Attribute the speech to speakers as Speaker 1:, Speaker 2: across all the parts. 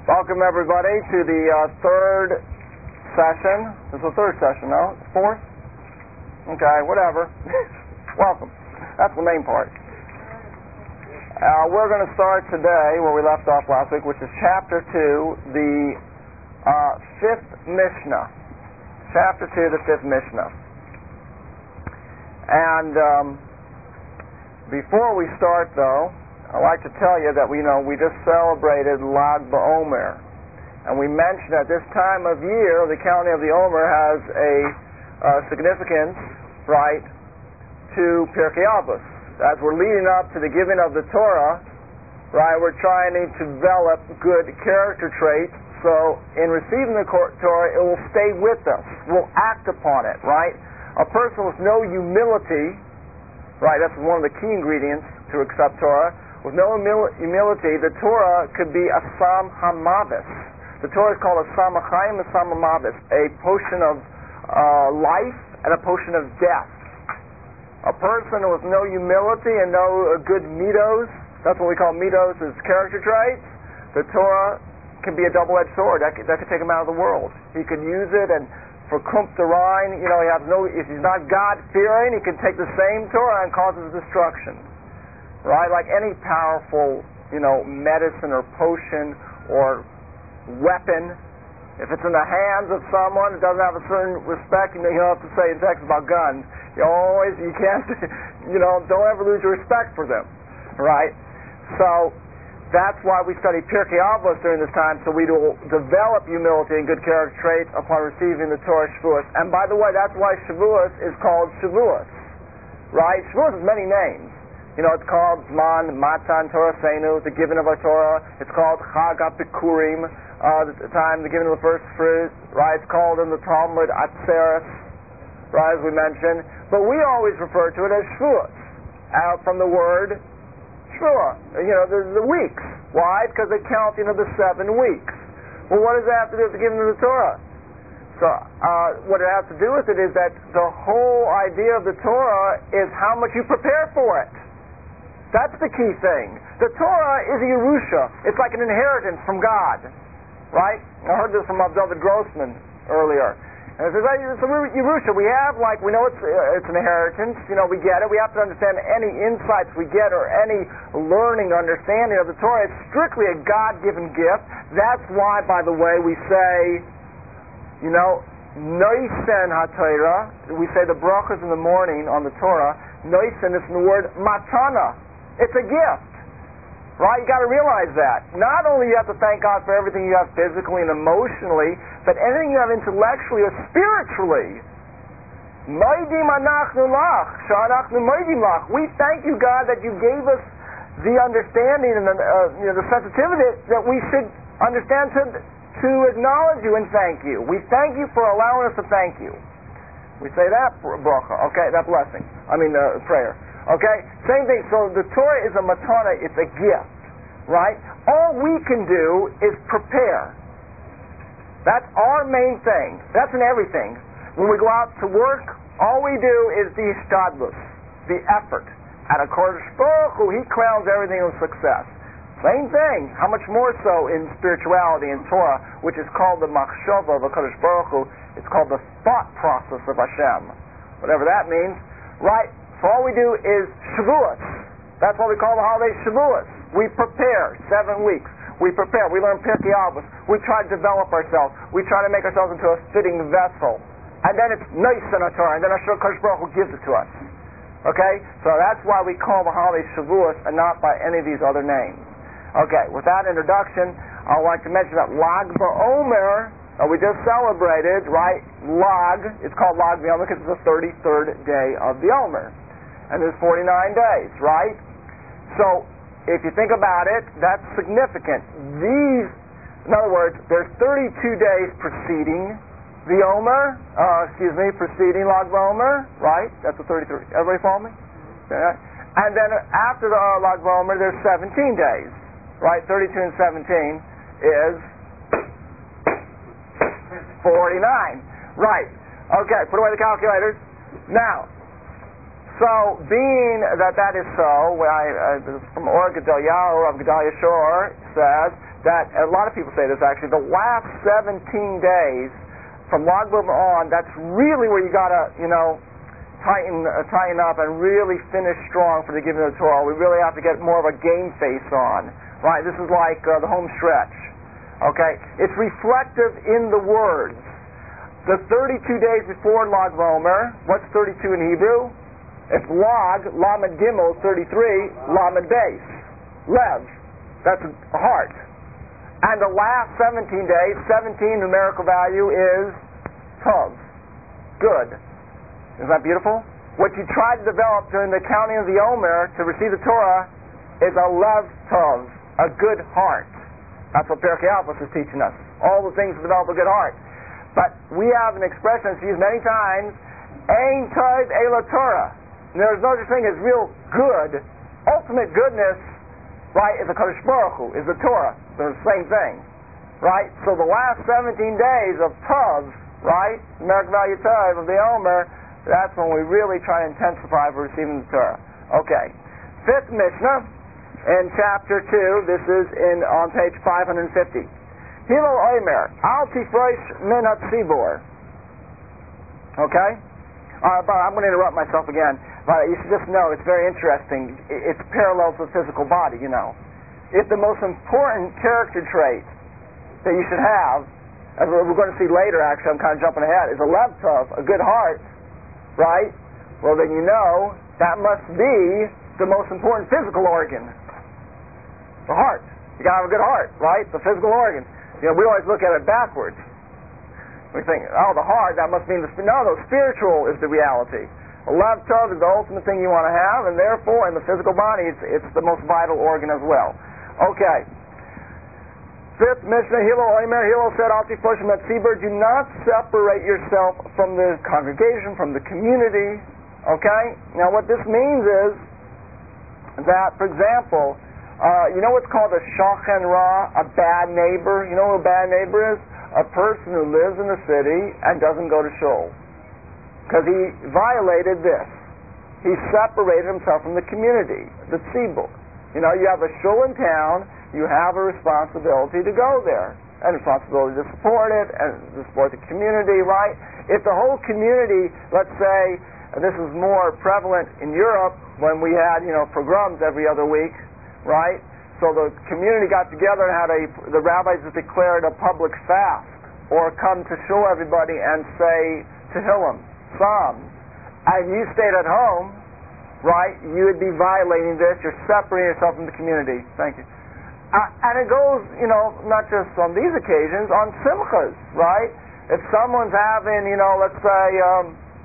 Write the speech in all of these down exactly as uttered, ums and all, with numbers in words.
Speaker 1: Welcome everybody to the uh, third session. This is the third session, no? Fourth? Okay, whatever. Welcome. That's the main part. Uh, we're going to start today where we left off last week, which is chapter two, the uh, fifth Mishnah. Chapter two, the fifth Mishnah. And um, before we start, though, I'd like to tell you that we you know we just celebrated Lag BaOmer, and we mentioned at this time of year the counting of the Omer has a uh, significance, right, to Pirkei Avos. As we're leading up to the giving of the Torah, right, we're trying to develop good character traits. So in receiving the Torah, it will stay with us. We'll act upon it, right? A person with no humility, right, that's one of the key ingredients to accept Torah. With no humility, the Torah could be a Sam HaMavis. The Torah is called a Sam HaChaim, a Sam HaMavis, a potion of uh, life and a potion of death. A person with no humility and no uh, good midos, that's what we call midos, is character traits. The Torah can be a double-edged sword. That could, that could take him out of the world. He could use it, and for Kump the Rhine, you know, he has no. If he's not God-fearing, he can take the same Torah and cause his destruction. Right? Like any powerful, you know, medicine or potion or weapon, if it's in the hands of someone that doesn't have a certain respect, you know, you don't have to say in text about guns. You always, you can't, you know, don't ever lose your respect for them. Right? So that's why we study Pirkei Avos during this time, so we will develop humility and good character traits upon receiving the Torah Shavuos. And by the way, that's why Shavuos is called Shavuos. Right? Shavuos has many names. You know, it's called Zman, Matan, Torah Seinu, the giving of our Torah. It's called Chag HaBikurim, uh, the time, the giving of the first fruit. Right? It's called in the Talmud Atzeres, right, as we mentioned. But we always refer to it as Shavuos, out from the word Shvuah. You know, the, the weeks. Why? Because they count, you know, the seven weeks. Well, what does that have to do with the giving of the Torah? So, uh, what it has to do with it is that the whole idea of the Torah is how much you prepare for it. That's the key thing. The Torah is a Yerusha. It's like an inheritance from God. Right? I heard this from David Grossman earlier. And it says, it's a Yerusha. We have, like, we know it's uh, it's an inheritance. You know, we get it. We have to understand any insights we get or any learning, understanding of the Torah. It's strictly a God-given gift. That's why, by the way, we say, you know, Noisen HaTorah. We say the brachas in the morning on the Torah. Noisen is in the word matana. It's a gift. Right? You got to realize that. Not only you have to thank God for everything you have physically and emotionally, but anything you have intellectually or spiritually. Moedim anachnu lach, sha'anachnu moedim lach. We thank you, God, that you gave us the understanding and the, uh, you know, the sensitivity that we should understand to to acknowledge you and thank you. We thank you for allowing us to thank you. We say that bracha, okay, that blessing. I mean, uh, prayer. Okay? Same thing. So the Torah is a matana, it's a gift. Right? All we can do is prepare. That's our main thing. That's in everything. When we go out to work, all we do is the ishtadlus, the effort. At a Kodesh Baruch Hu, He crowns everything with success. Same thing. How much more so in spirituality in Torah, which is called the machshava of a Kodesh Baruch Hu. It's called the thought process of Hashem. Whatever that means. Right? So all we do is Shavuos. That's what we call the holiday Shavuos. We prepare seven weeks. We prepare. We learn Pirkei Avos. We try to develop ourselves. We try to make ourselves into a fitting vessel. And then it's Noisen HaTorah. And then Hashem Kodesh Baruch Hu gives it to us. Okay? So that's why we call the holiday Shavuos and not by any of these other names. Okay, with that introduction, I'd like to mention that Lag BaOmer, Uh, we just celebrated, right, Lag, it's called Lag BaOmer because it's the thirty-third day of the Omer. And there's forty-nine days, right? So, if you think about it, that's significant. These, in other words, there's thirty-two days preceding the Omer, uh, excuse me, preceding Lag BaOmer, right? That's the thirty-three. Everybody follow me? Okay. And then after the uh, Lag BaOmer, there's seventeen days, right? thirty-two and seventeen is forty-nine. Right. Okay, put away the calculators. Now, so being that that is so, I, uh, from Or Gedaliah, Rav Gedalia Shor says that a lot of people say this actually, the last seventeen days from Lag BaOmer on, that's really where you gotta, you know, tighten uh, tighten up and really finish strong for the giving of the Torah. We really have to get more of a game face on, right? This is like uh, the home stretch, okay? It's reflective in the words. The thirty-two days before Lag BaOmer, what's thirty-two in Hebrew? It's Lag, Lamed Gimel, thirty-three, Lamed Beis, Lev. That's a heart. And the last seventeen days, seventeen numerical value is Tov, good. Isn't that beautiful? What you try to develop during the counting of the Omer to receive the Torah is a Lev Tov, a good heart. That's what Pirkei Avos is teaching us. All the things to develop a good heart. But we have an expression that's used many times, Ein Tov Ela Torah. And there's no such thing as real good, ultimate goodness, right, is the Kodesh Baruch Hu, is the Torah. They're the same thing, right? So the last seventeen days of Tov, right, numeric value Tov of the Omer, that's when we really try to intensify for receiving the Torah. Okay. Fifth Mishnah in chapter two, this is in on page five hundred fifty. Hillel Omer, Al Tifrosh Min HaTzibor. Okay? Uh, but I'm going to interrupt myself again. But you should just know, it's very interesting. It's parallel to the physical body, you know. If the most important character trait that you should have, as we're going to see later, actually, I'm kind of jumping ahead, is a lev tov, a good heart, right? Well, then you know that must be the most important physical organ. The heart. You got to have a good heart, right? The physical organ. You know, we always look at it backwards. We think, oh, the heart, that must mean the... No, no, spiritual is the reality. A lev tov is the ultimate thing you want to have, and therefore, in the physical body, it's, it's the most vital organ as well. Okay. Fifth Mishnah, Hillel Omer, Hillel said, Al Tifrosh Min HaTzibor, do not separate yourself from the congregation, from the community. Okay? Now, what this means is that, for example, uh, you know what's called a shachen ra, a bad neighbor? You know what a bad neighbor is? A person who lives in the city and doesn't go to shul. Because he violated this. He separated himself from the community, the tzibur. You know, you have a shul in town, you have a responsibility to go there, and a responsibility to support it, and to support the community, right? If the whole community, let's say, and this is more prevalent in Europe, when we had, you know, pogroms every other week, right? So the community got together and had a, the rabbis declared a public fast, or come to show everybody and say Tehillim, Psalms, and you stayed at home, right, you would be violating this. You're separating yourself from the community. Thank you. Uh, and it goes, you know, not just on these occasions, on simchas, right? If someone's having, you know, let's say, um,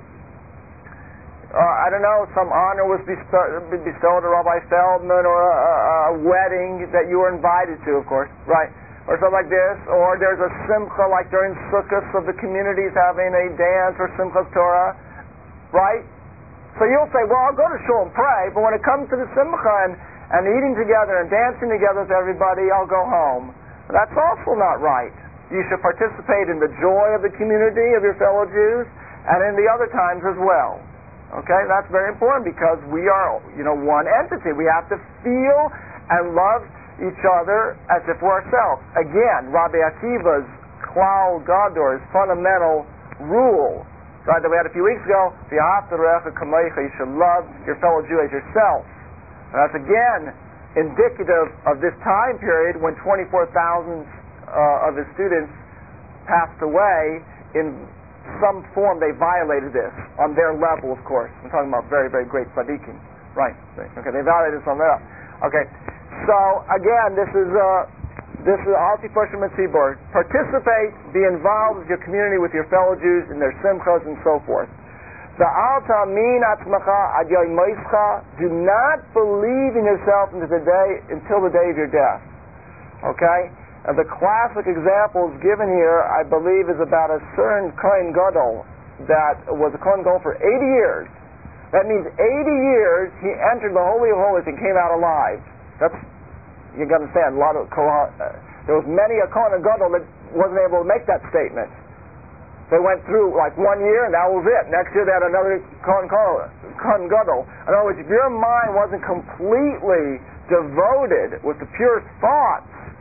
Speaker 1: uh, I don't know, some honor was bestowed, bestowed on Rabbi Feldman, or a, a, a wedding that you were invited to, of course, right? Or something like this, or there's a simcha like during Sukkot of the communities having a dance or Simchas Torah, right? So you'll say, well, I'll go to shul and pray, but when it comes to the simcha and, and eating together and dancing together with everybody, I'll go home. That's also not right. You should participate in the joy of the community, of your fellow Jews, and in the other times as well. Okay, that's very important because we are, you know, one entity. We have to feel and love each other as if we're ourselves. Again, Rabbi Akiva's Klal Gadol, his fundamental rule, right, that we had a few weeks ago, you should love your fellow Jew as yourself. And that's again indicative of this time period when twenty-four thousand uh, of his students passed away in some form. They violated this on their level, of course. I'm talking about very, very great tzaddikim. Right. Okay, they violated this on their level. Okay. So again, this is uh, this is Al Tifrosh Min HaTzibor. Participate, be involved with your community, with your fellow Jews in their simchas and so forth. The Al Ta'amin Atzmacha Ad Yom Moischa. Do not believe in yourself until the day until the day of your death. Okay. And the classic example given here, I believe, is about a certain Kohen Gadol that was a Kohen Gadol for eighty years. That means eighty years he entered the Holy of Holies and came out alive. That's, you can understand, a lot of Kohen, uh, there was many a Kohen Gadol that wasn't able to make that statement. They went through like one year and that was it. Next year they had another Kohen Gadol. In other words, if your mind wasn't completely devoted with the pure thoughts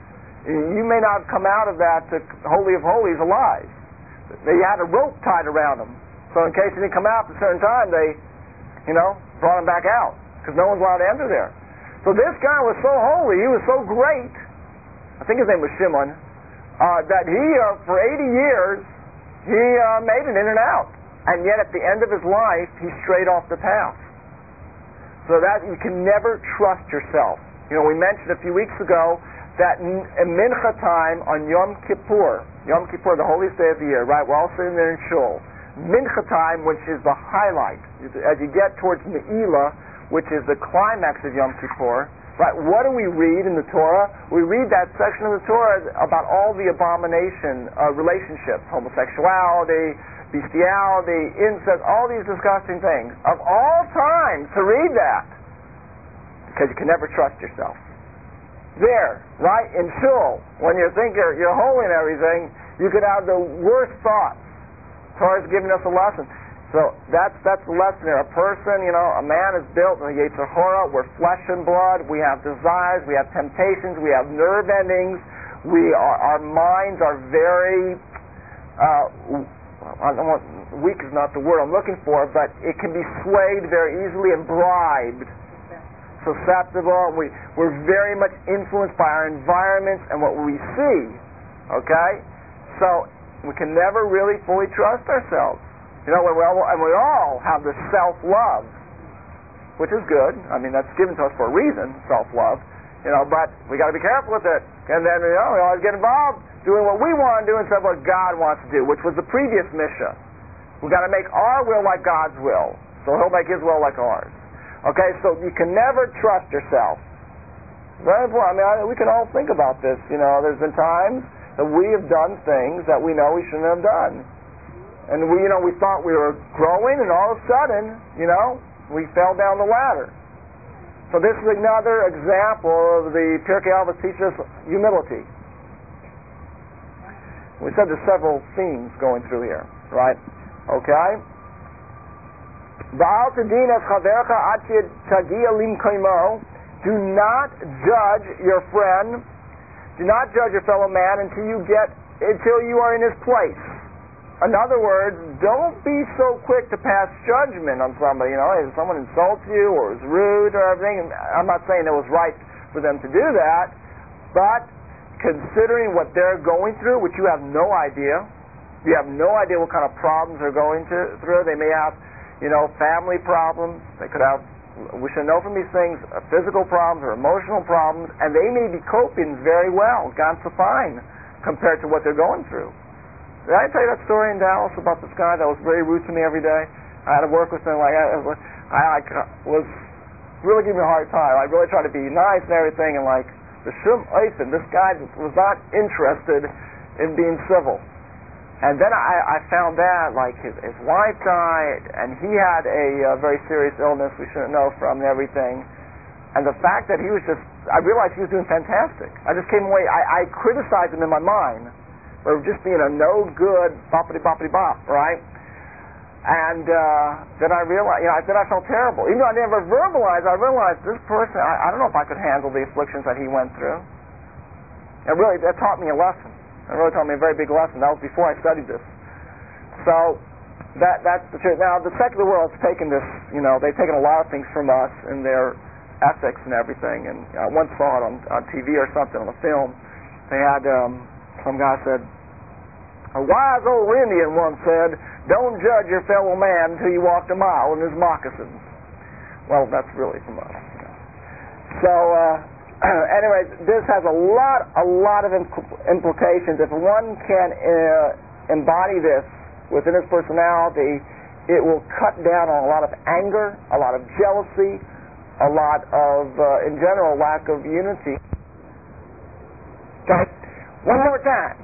Speaker 1: You may not have come out of that to Holy of Holies alive. They had a rope tied around him, so in case he didn't come out at a certain time, they, you know, brought him back out, because no one's allowed to enter there. So this guy was so holy, he was so great, I think his name was Shimon, uh, that he, uh, for eighty years, he uh, made it in and out. And yet at the end of his life, he strayed off the path. So that you can never trust yourself. You know, we mentioned a few weeks ago that in Mincha time on Yom Kippur, Yom Kippur, the holiest day of the year, right? We're all sitting there in shul. Mincha time, which is the highlight, as you get towards Ne'ilah, which is the climax of Yom Kippur, right? What do we read in the Torah? We read that section of the Torah about all the abomination uh, relationships, homosexuality, bestiality, incest, all these disgusting things. Of all time to read that, because you can never trust yourself. There, right, in shul, when you think you're, you're holy and everything, you could have the worst thoughts. Torah's giving us a lesson. So that's that's the lesson there. A person, you know, a man is built in the Yetzer Hara. We're flesh and blood. We have desires. We have temptations. We have nerve endings. We are, our minds are very, uh, I don't want, weak is not the word I'm looking for, but it can be swayed very easily and bribed. Susceptible. We, we're very much influenced by our environments and what we see. Okay? So we can never really fully trust ourselves. You know, we all, and we all have this self-love, which is good. I mean, that's given to us for a reason, self-love. You know, but we got to be careful with it. And then, you know, we always get involved doing what we want to do instead of what God wants to do, which was the previous mission. We got to make our will like God's will, so He'll make His will like ours. Okay, so you can never trust yourself. Very important. I mean, I, we can all think about this. You know, there's been times that we have done things that we know we shouldn't have done. And we, you know, we thought we were growing, and all of a sudden, you know, we fell down the ladder. So this is another example of the Pirkei Avos teaches us humility. We said there's several themes going through here, right? Okay? Do not judge your friend. Do not judge your fellow man until you get until you are in his place. In other words, don't be so quick to pass judgment on somebody. You know, if someone insults you or is rude or everything, I'm not saying it was right for them to do that, but considering what they're going through, which you have no idea, you have no idea what kind of problems they're going to, through. They may have, you know, family problems. They could have, we should know from these things, uh, physical problems or emotional problems, and they may be coping very well, ganz so fine, compared to what they're going through. Did I tell you that story in Dallas about this guy that was very rude to me every day? I had to work with him. Like I, I like, was really giving me a hard time. I really tried to be nice and everything, and like the Shum Eisen, this guy was not interested in being civil. And then I, I found that, like, his, his wife died, and he had a uh, very serious illness we shouldn't know from and everything. And the fact that he was just, I realized he was doing fantastic. I just came away, I, I criticized him in my mind for just being a no-good boppity-boppity-bop, right? And uh, then I realized, you know, then I felt terrible. Even though I never verbalized, I realized this person, I, I don't know if I could handle the afflictions that he went through. It really, that taught me a lesson. It really taught me a very big lesson. That was before I studied this. So that that's the truth. Now the secular world's taken this, you know, they've taken a lot of things from us in their ethics and everything. And I once saw it on, on T V or something, on a film. They had um, some guy said, a wise old Indian once said, "Don't judge your fellow man until you walked a mile in his moccasins." Well, that's really from us. You know. So. Uh, Anyways, this has a lot, a lot of impl- implications. If one can uh, embody this within his personality, it will cut down on a lot of anger, a lot of jealousy, a lot of, uh, in general, lack of unity. Okay, one more time.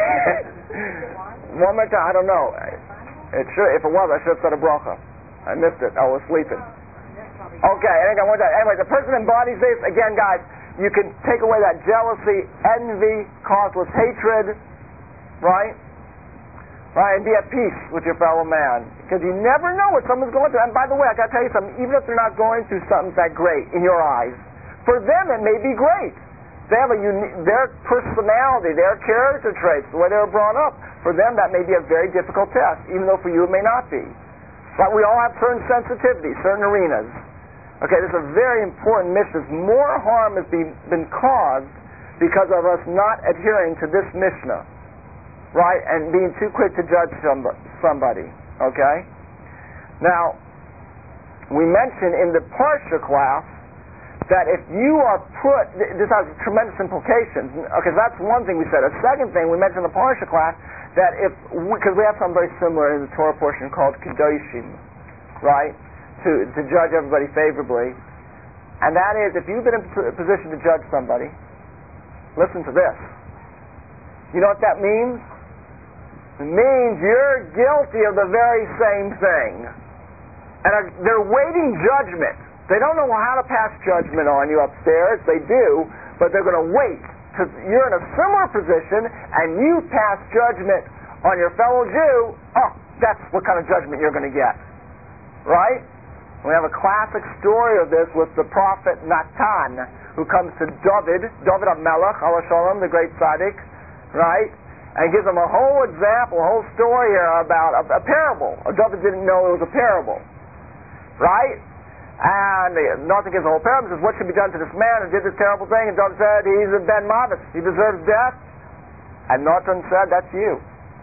Speaker 1: One more time. I don't know. It should, if it was, I should have said a bracha. I missed it. I was sleeping. Okay, anyway, the person embodies this. Again, guys, you can take away that jealousy, envy, causeless hatred, right? Right, and be at peace with your fellow man. Because you never know what someone's going through. And by the way, I got to tell you something, even if they're not going through something that great in your eyes, for them it may be great. They have a uni- their personality, their character traits, the way they were brought up. For them, that may be a very difficult test, even though for you it may not be. But we all have certain sensitivities, certain arenas. Okay, this is a very important mission. More harm has been, been caused because of us not adhering to this Mishnah, right, and being too quick to judge somebody. Okay? Now, we mentioned in the Parsha class that if you are put, this has tremendous implications. Okay, so that's one thing we said. A second thing we mentioned in the Parsha class, that if, because we, we have something very similar in the Torah portion called Kedoshim, right, to, to judge everybody favorably. And that is, if you've been in a position to judge somebody, listen to this. You know what that means? It means you're guilty of the very same thing. And are, they're waiting judgment. They don't know how to pass judgment on you upstairs. They do, but they're going to wait. Because you're in a similar position, and you pass judgment on your fellow Jew. Oh, that's what kind of judgment you're going to get. Right? We have a classic story of this with the prophet Natan, who comes to David, David HaMelech, Allah Shalom, the great tzaddik, right? And gives him a whole example, a whole story here about a, a parable. David didn't know it was a parable. Right? And Natan gives a whole parable, says, what should be done to this man who did this terrible thing? And David said, he's a ben mavis, he deserves death. And Natan said, that's you.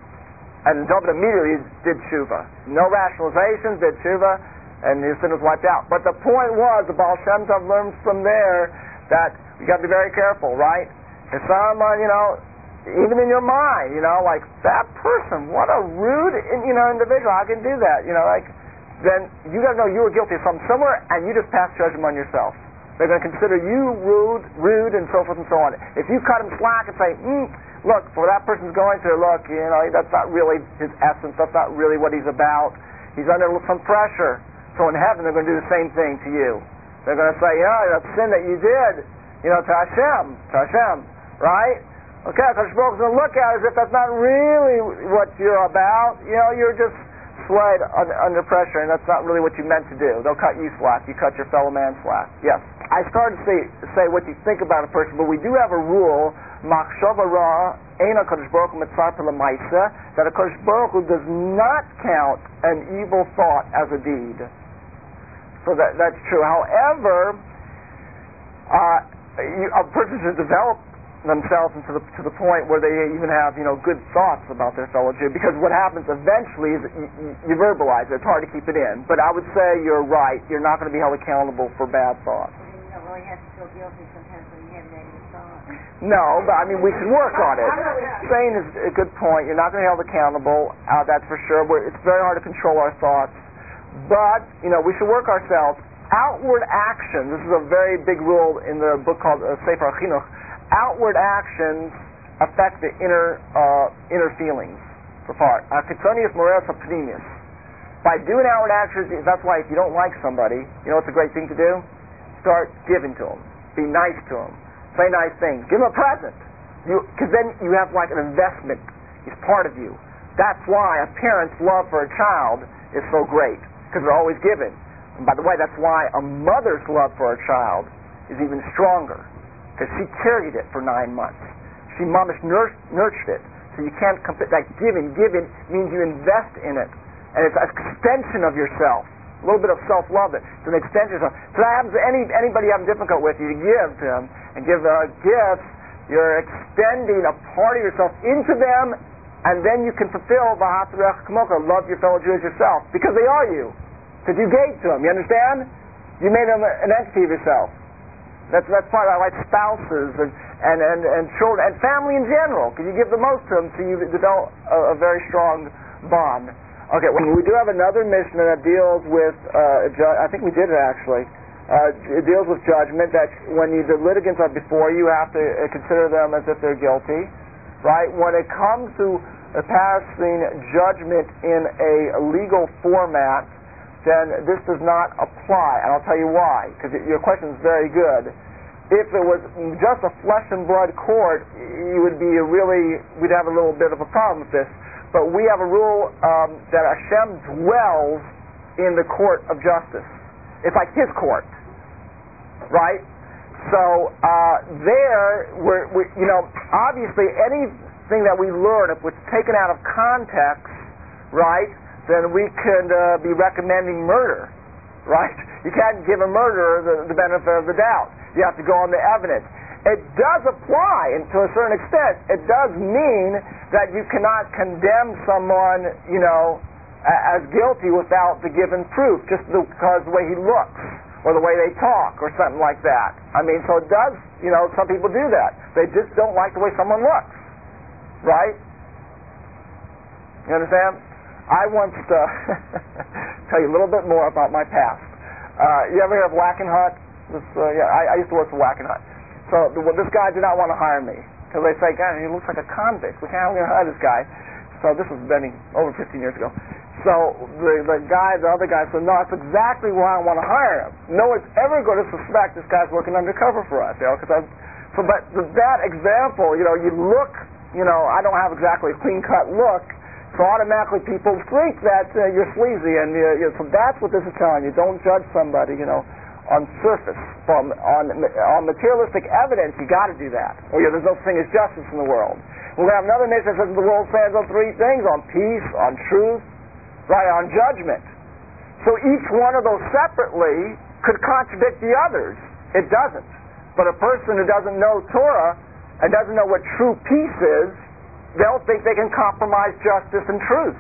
Speaker 1: And David immediately did tshuva. No rationalizations, did tshuva, and his sin was wiped out. But the point was, the Baal Shem Tov learns from there that you got to be very careful, right? If someone, you know, even in your mind, you know, like, that person, what a rude, you know, individual, how can you do that? You know, like, then you got to know you were guilty of something somewhere, and you just pass judgment on yourself. They're going to consider you rude, rude, and so forth and so on. If you cut him slack and say, mm, look, for that person's going through, look, you know, that's not really his essence, that's not really what he's about. He's under some pressure. So in heaven, they're going to do the same thing to you. They're going to say, you know, that sin that you did, you know, to Hashem, to Hashem, right? Okay, Akash Baruch is going to look at it as if that's not really what you're about. You know, you're just swayed under pressure, and that's not really what you meant to do. They'll cut you slack. You cut your fellow man slack. Yes. I started to say, say what you think about a person, but we do have a rule, machshava ra, ein HaKadosh Baruch Hu mitzvah l'maisa, that HaKadosh Baruch Hu does not count an evil thought as a deed. So that, that's true. However, uh, you, a person should develop themselves into the, to the point where they even have, you know, good thoughts about their fellow Jew. Because what happens eventually is that you, you, you verbalize it. It's hard to keep it in. But I would say you're right. You're not going to be held accountable for bad thoughts.
Speaker 2: You don't really have to feel guilty sometimes when you have negative thoughts.
Speaker 1: No, but I mean, we can work on it. Saying is a good point. You're not going to be held accountable. Uh, that's for sure. We're, it's very hard to control our thoughts. But, you know, we should work ourselves. Outward actions, this is a very big rule in the book called uh, Sefer Chinuch. Outward actions affect the inner uh, inner feelings. For part. Akitsonius moreus apnimius. By doing outward actions, that's why if you don't like somebody, you know what's a great thing to do? Start giving to them. Be nice to them. Say nice things. Give them a present. Because then you have like an investment. He's part of you. That's why a parent's love for a child is so great. Because they're always giving. And by the way, that's why a mother's love for a child is even stronger. Because she carried it for nine months. She mamish nurtured, nurtured it. So you can't compare. That giving, giving means you invest in it. And it's an extension of yourself. A little bit of self-love. It's an extension of self. So that happens to any, anybody having difficult with you to give to them. And give uh, gifts. You're extending a part of yourself into them. And then you can fulfill V'ahavta l'reacha kamocha, love your fellow Jews yourself. Because they are you. Because you gave to them. You understand? You made them an entity of yourself. That's that's part of that, like spouses and, and, and, and children and family in general, because you give the most to them, so you develop a, a very strong bond. Okay, well, we do have another mission that deals with, uh, ju- I think we did it actually, uh, it deals with judgment, that when you, the litigants are before you, you have to uh, consider them as if they're guilty, right? When it comes to uh, passing judgment in a legal format, then this does not apply, and I'll tell you why, because your question is very good. If it was just a flesh and blood court, you would be really, we'd have a little bit of a problem with this. But we have a rule um, that Hashem dwells in the court of justice. It's like His court, right? So uh, there, we're, we, you know, obviously anything that we learn, if it's taken out of context, right, then we could uh, be recommending murder, right? You can't give a murderer the, the benefit of the doubt. You have to go on the evidence. It does apply, and to a certain extent, it does mean that you cannot condemn someone, you know, as guilty without the given proof, just because the way he looks, or the way they talk, or something like that. I mean, so it does, you know, some people do that. They just don't like the way someone looks, right? You understand? I once, uh, tell you a little bit more about my past. Uh, you ever hear of Wackenhut? This, uh, yeah, I, I used to work for Wackenhut. So the, well, this guy did not want to hire me, because they say, God, he looks like a convict. We can't hire this guy. So this was been over fifteen years ago. So the, the guy, the other guy said, no, that's exactly why I want to hire him. No one's ever going to suspect this guy's working undercover for us, you know, because I, so, but that example, you know, you look, you know, I don't have exactly a clean-cut look, so automatically people think that uh, you're sleazy, and uh, you know, so that's what this is telling you. Don't judge somebody, you know, on surface, from on on materialistic evidence. You got to do that, or you know, there's no such thing as justice in the world. We have another nation that says the world stands on three things: on peace, on truth, right, on judgment. So each one of those separately could contradict the others. It doesn't. But a person who doesn't know Torah and doesn't know what true peace is, they'll think they can compromise justice and truth.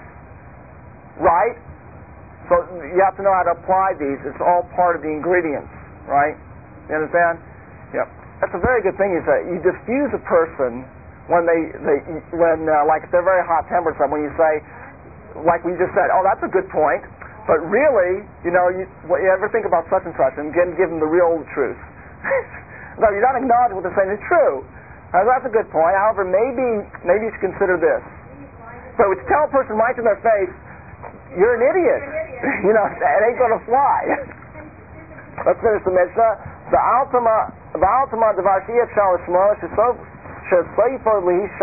Speaker 1: Right? So you have to know how to apply these. It's all part of the ingredients. Right? You understand? Yep. That's a very good thing you say. You diffuse a person when they, they when, uh, like, if they're very hot-tempered, when you say, like we just said, oh, that's a good point, but really, you know, you, what, you ever think about such and such, and again, give them the real truth. No, you're not acknowledging what they're saying is true. Uh, that's a good point. However, maybe maybe you should consider this. So to tell a person right to their face, you're an idiot.
Speaker 2: You're an idiot.
Speaker 1: You know, it ain't going to fly. Let's finish the Mishnah. The Altama, the Altama, the Varshiyat Shal Shmo, Shesoifer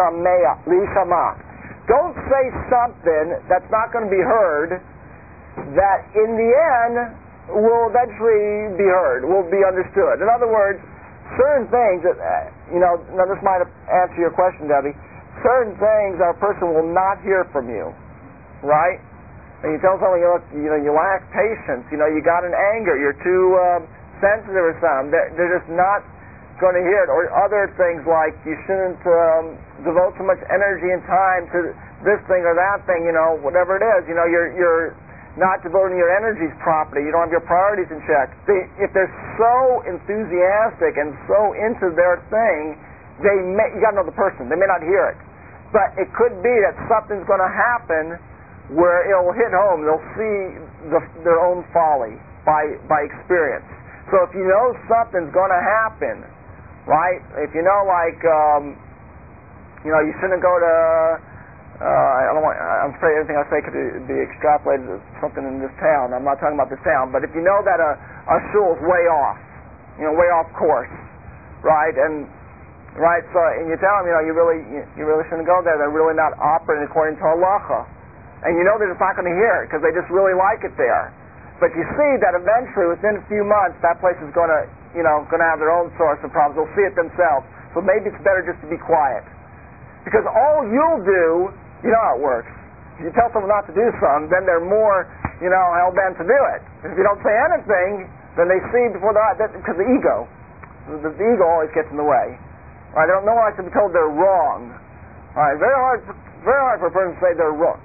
Speaker 1: Lishama. Don't say something that's not going to be heard, that in the end will eventually be heard, will be understood. In other words, certain things that, uh, you know, now this might answer your question, Debbie, certain things a person will not hear from you, right? And you tell someone, you know, you, know, you lack patience, you know, you got an anger, you're too um, sensitive or something, they're, they're just not going to hear it. Or other things like you shouldn't um, devote so much energy and time to this thing or that thing, you know, whatever it is, you know, you're you're not devoting your energies properly, you don't have your priorities in check. They, if they're so enthusiastic and so into their thing, they may, you got to know the person, they may not hear it. But it could be that something's going to happen where it'll hit home, they'll see the, their own folly by by experience. So if you know something's going to happen, right? If you know, like, um, you know, you shouldn't go to, uh, I don't want, I'm afraid everything I say could be extrapolated to something in this town. I'm not talking about this town, but if you know that a, a shul is way off, you know, way off course, right? And, right, so, and you tell them, you know, you really, you, you really shouldn't go there. They're really not operating according to halacha. And you know they're just not going to hear it because they just really like it there. But you see that eventually, within a few months, that place is going to, you know, going to have their own source of problems. They'll see it themselves. So maybe it's better just to be quiet. Because all you'll do, you know how it works. If you tell someone not to do something, then they're more, you know, hell-bent to do it. If you don't say anything, then they see before their eyes, because the ego. The, the ego always gets in the way. Right? They don't know like to be told they're wrong. All right, very hard, very hard for a person to say they're wrong.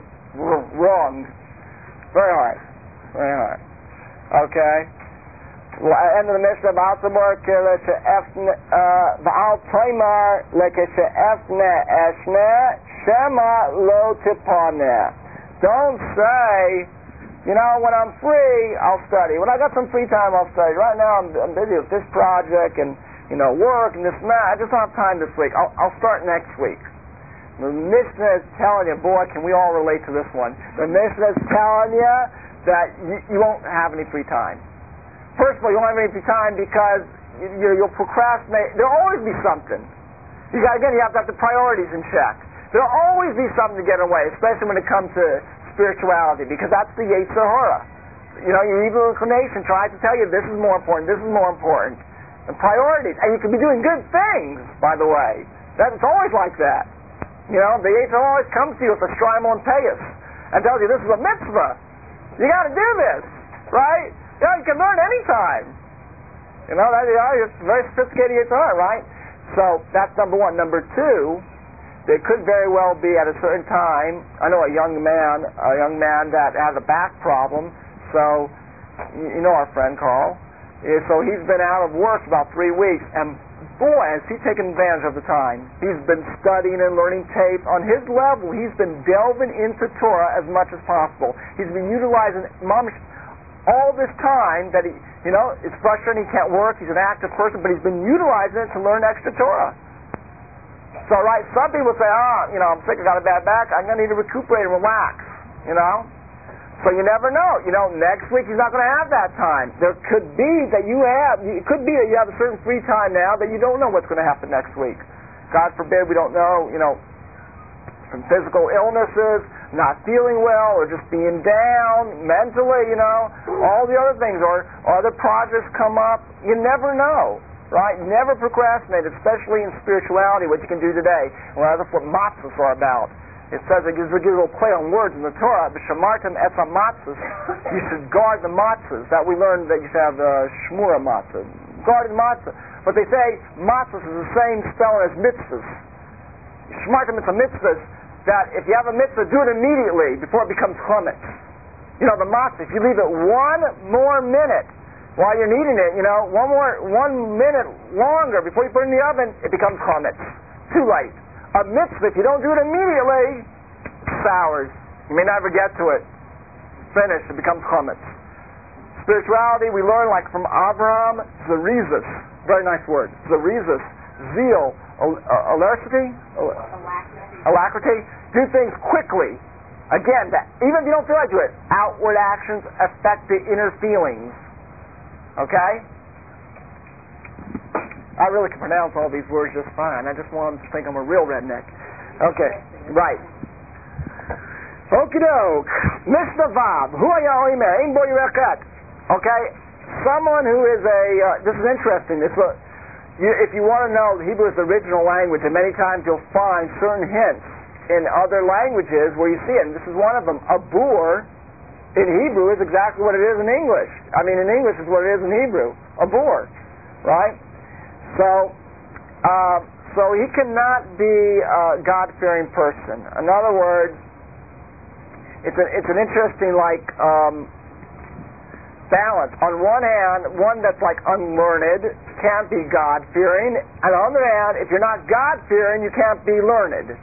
Speaker 1: Wrong. Very hard. Very hard. Okay. Well, end of the Mishnah. Ba'al Tzibor Ba'al Toimar Lekeshe'efne Eshne Shema Lo Tipane. Don't say, you know, when I'm free, I'll study. When I got some free time, I'll study. Right now, I'm, I'm busy with this project and, you know, work and this and that. I just don't have time this week. I'll, I'll start next week. The Mishnah is telling you, boy, can we all relate to this one. The Mishnah is telling you that you, you won't have any free time. First of all, you won't have any free time because you, you, you'll procrastinate. There'll always be something. You got, again, you have to have the priorities in check. There'll always be something to get away, especially when it comes to spirituality, because that's the Yetzer Hara. You know, your evil inclination tries to tell you this is more important, this is more important. and priorities. And you can be doing good things, by the way. That, it's always like that. You know, the angel always comes to you with a shtreimel and payas and tells you this is a mitzvah. You got to do this, right? You know, you can learn anytime. You know, that, you know, it's very sophisticated guitar, right? So that's number one. Number two, there could very well be at a certain time, I know a young man, a young man that has a back problem, so you know our friend Carl, so he's been out of work about three weeks, and boy, has he taken advantage of the time. He's been studying and learning tape. On his level, he's been delving into Torah as much as possible. He's been utilizing mamish all this time that he, you know, it's frustrating, he can't work, he's an active person, but he's been utilizing it to learn extra Torah. So, right, some people say, oh, you know, I'm sick, I got a bad back, I'm going to need to recuperate and relax, you know? So you never know. You know, next week he's not going to have that time. There could be that you have, it could be that you have a certain free time now that you don't know what's going to happen next week. God forbid we don't know, you know, from physical illnesses, not feeling well, or just being down mentally, you know, all the other things, or, or other projects come up. You never know, right? Never procrastinate, especially in spirituality, what you can do today. Well, that's what matzahs are about. It says, it gives, it gives a little play on words in the Torah, B'shamartem etz ha-matzahs. You should guard the matzahs. That we learned that you should have uh, shmura matzah. Guard the matzah. But they say matzahs is the same spelling as mitzvahs. Shmartem etz ha-mitzvahs, that if you have a mitzvah, do it immediately before it becomes chametz. You know, the matzah, if you leave it one more minute while you're kneading it, you know, one more, one minute longer before you put it in the oven, it becomes chametz. Too late. A mitzvah, if you don't do it immediately, it sours. You may never get to it. Finished, it becomes chametz. Spirituality, we learn like from Abraham, zerizos. Very nice word. Zerizos. Zeal. Alacrity? Alacrity. Do things quickly. Again, that, even if you don't feel like do it, outward actions affect the inner feelings. Okay? I really can pronounce all these words just fine. I just want them to think I'm a real redneck. Okay, right. Okie doke. Mister Vav, hu haya omer, ein bo yirekat. Okay, someone who is a, uh, this is interesting. This was, you, if you want to know Hebrew is the original language, and many times you'll find certain hints in other languages where you see it, and this is one of them. A boor in Hebrew is exactly what it is in English. I mean, in English is what it is in Hebrew. A boor, right? So, uh, so he cannot be a God-fearing person. In other words, it's an it's an interesting like um, balance. On one hand, one that's like unlearned can't be God-fearing, and on the other hand, if you're not God-fearing, you can't be learned.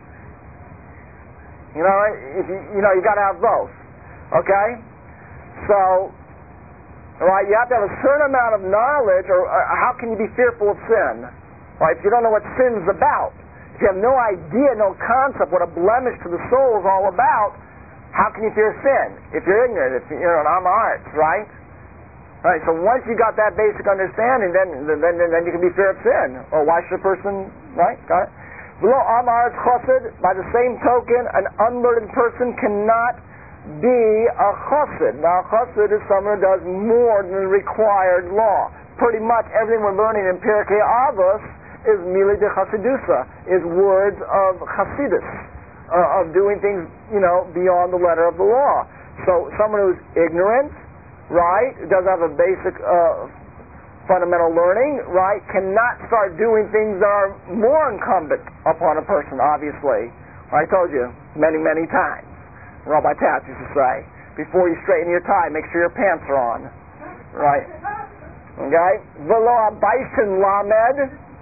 Speaker 1: You know, if you you know you got to have both. Okay, so. Right, you have to have a certain amount of knowledge, or, or how can you be fearful of sin? Right, if you don't know what sin's about, if you have no idea, no concept what a blemish to the soul is all about, how can you fear sin? If you're ignorant, if you're an am ha'aretz, right? Right. So once you got that basic understanding, then then then you can be fear of sin. Or why should a person, right? Got it? Below am ha'aretz chassid, by the same token, an unlearned person cannot be a chassid. Now, a chassid is someone who does more than the required law. Pretty much everything we're learning in Pirkei Avos is mili de chassidusa, is words of chassidus, uh, of doing things, you know, beyond the letter of the law. So, someone who's ignorant, right, who doesn't have a basic uh, fundamental learning, right, cannot start doing things that are more incumbent upon a person, obviously. I told you many, many times. Rabbi Tatz used to say, before you straighten your tie, make sure your pants are on. Right? Okay? V'lo abaysin lamed,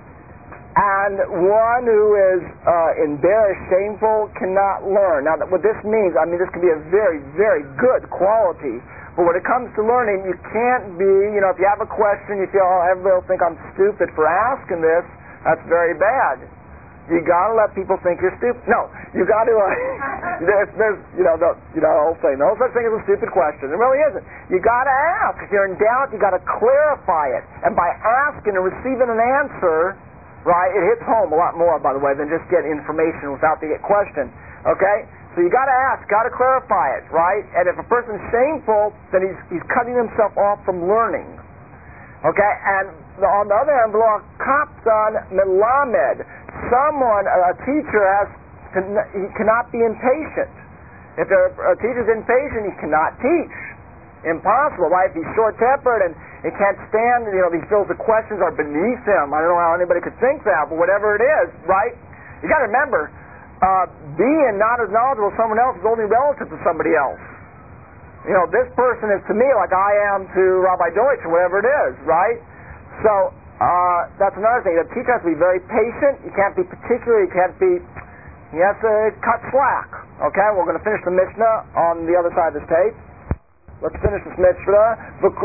Speaker 1: and one who is uh, embarrassed, shameful, cannot learn. Now, what this means, I mean, this can be a very, very good quality, but when it comes to learning, you can't be, you know, if you have a question, you feel, oh, everybody will think I'm stupid for asking this, that's very bad. You gotta let people think you're stupid. No, you gotta. Uh, there's, there's, you know, the, you know, the whole thing. No such thing as a stupid question. It really isn't. You gotta ask. If you're in doubt, you gotta clarify it. And by asking and receiving an answer, right, it hits home a lot more, by the way, than just getting information without the question. Okay, so you gotta ask, gotta clarify it, right? And if a person's shameful, then he's he's cutting himself off from learning. Okay, and on the other hand, v'lo kaptan melamed. Someone, a teacher, has he cannot be impatient. If a teacher's impatient, he cannot teach. Impossible, right? If he's short-tempered and he can't stand, you know, he feels the questions are beneath him. I don't know how anybody could think that, but whatever it is, right? You got to remember, uh, being not as knowledgeable as someone else is only relative to somebody else. You know, this person is to me like I am to Rabbi Deutsch or whatever it is, right? So uh, that's another thing. The teacher has to be very patient. You can't be particular. You can't be. He has to cut slack. Okay, we're going to finish the Mishnah on the other side of this tape. Let's finish this Mishnah. The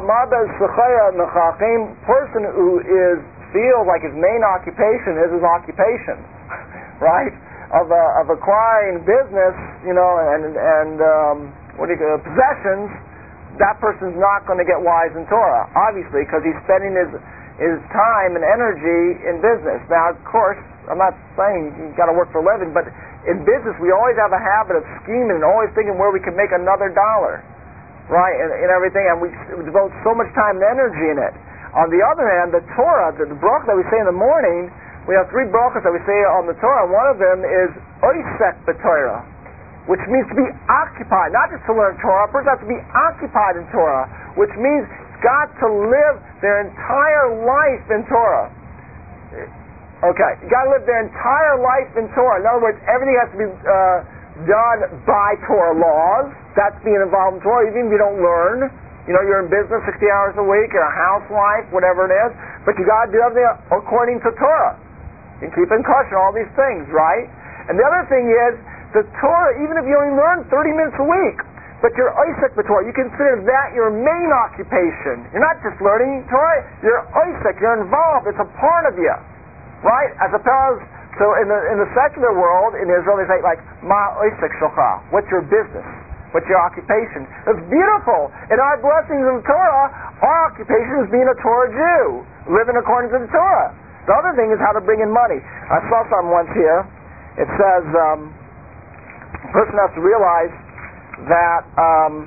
Speaker 1: person who is feels like his main occupation is his occupation, right? Of uh, of acquiring business, you know, and and um, what do you call possessions. That person's not going to get wise in Torah, obviously, because he's spending his his time and energy in business. Now, of course, I'm not saying you got to work for a living, but in business we always have a habit of scheming and always thinking where we can make another dollar, right? And, and everything, and we devote so much time and energy in it. On the other hand, the Torah, the, the bracha that we say in the morning, we have three brachas that we say on the Torah, and one of them is oisek b'Torah, which means to be occupied, not just to learn Torah. A person has to be occupied in Torah, which means got to live their entire life in Torah. Okay, you got to live their entire life in Torah. In other words, everything has to be uh, done by Torah laws. That's being involved in Torah, even if you don't learn. You know, you're in business sixty hours a week, you're a housewife, whatever it is, but you got to do everything according to Torah. You keep in caution all these things, right? And the other thing is, the Torah, even if you only learn thirty minutes a week, but you're Isaac B'Torah, you consider that your main occupation. You're not just learning Torah, you're Isaac, you're involved, it's a part of you, right? As opposed to in the in the secular world, in Israel, they say like, Ma Isaac Shocha, what's your business? What's your occupation? It's beautiful. In our blessings in Torah, our occupation is being a Torah Jew, living according to the Torah. The other thing is how to bring in money. I saw something once here. It says, um, a person has to realize that um,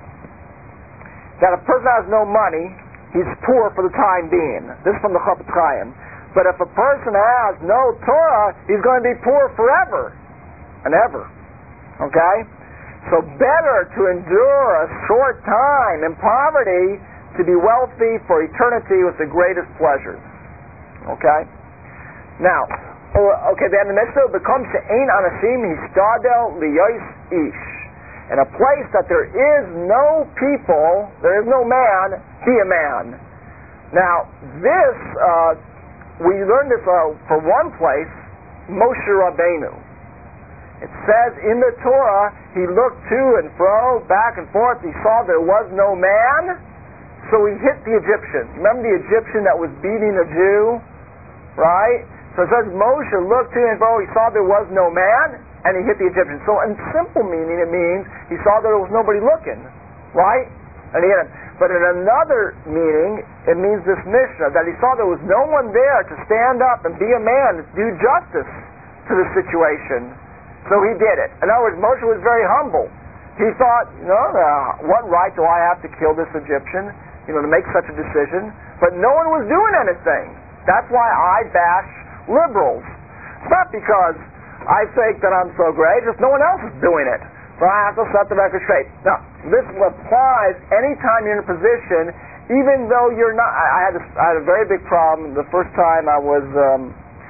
Speaker 1: that a person has no money, he's poor for the time being. This is from the Chafetz Chaim. But if a person has no Torah, he's going to be poor forever and ever. Okay? So better to endure a short time in poverty to be wealthy for eternity with the greatest pleasures. Okay? Now, okay, then the Mishnah becomes she'ein anashim histadel liyos ish. In a place that there is no people, there is no man, be a man. Now, this, uh, we learned this uh, for one place, Moshe Rabbeinu. It says in the Torah, he looked to and fro, back and forth, he saw there was no man, so he hit the Egyptian. Remember the Egyptian that was beating a Jew? Right? So it says Moshe looked to and fro, he saw there was no man, and he hit the Egyptian. So in simple meaning, it means he saw there was nobody looking. Right? And he hit him. But in another meaning, it means this Mishnah, that he saw there was no one there to stand up and be a man, to do justice to the situation. So he did it. In other words, Moshe was very humble. He thought, you know, uh, what right do I have to kill this Egyptian, you know, to make such a decision? But no one was doing anything. That's why I bash liberals. It's not because I think that I'm so great, just no one else is doing it. So I have to set the record straight. Now, this applies anytime you're in a position, even though you're not. I had a, I had a very big problem the first time I was, um,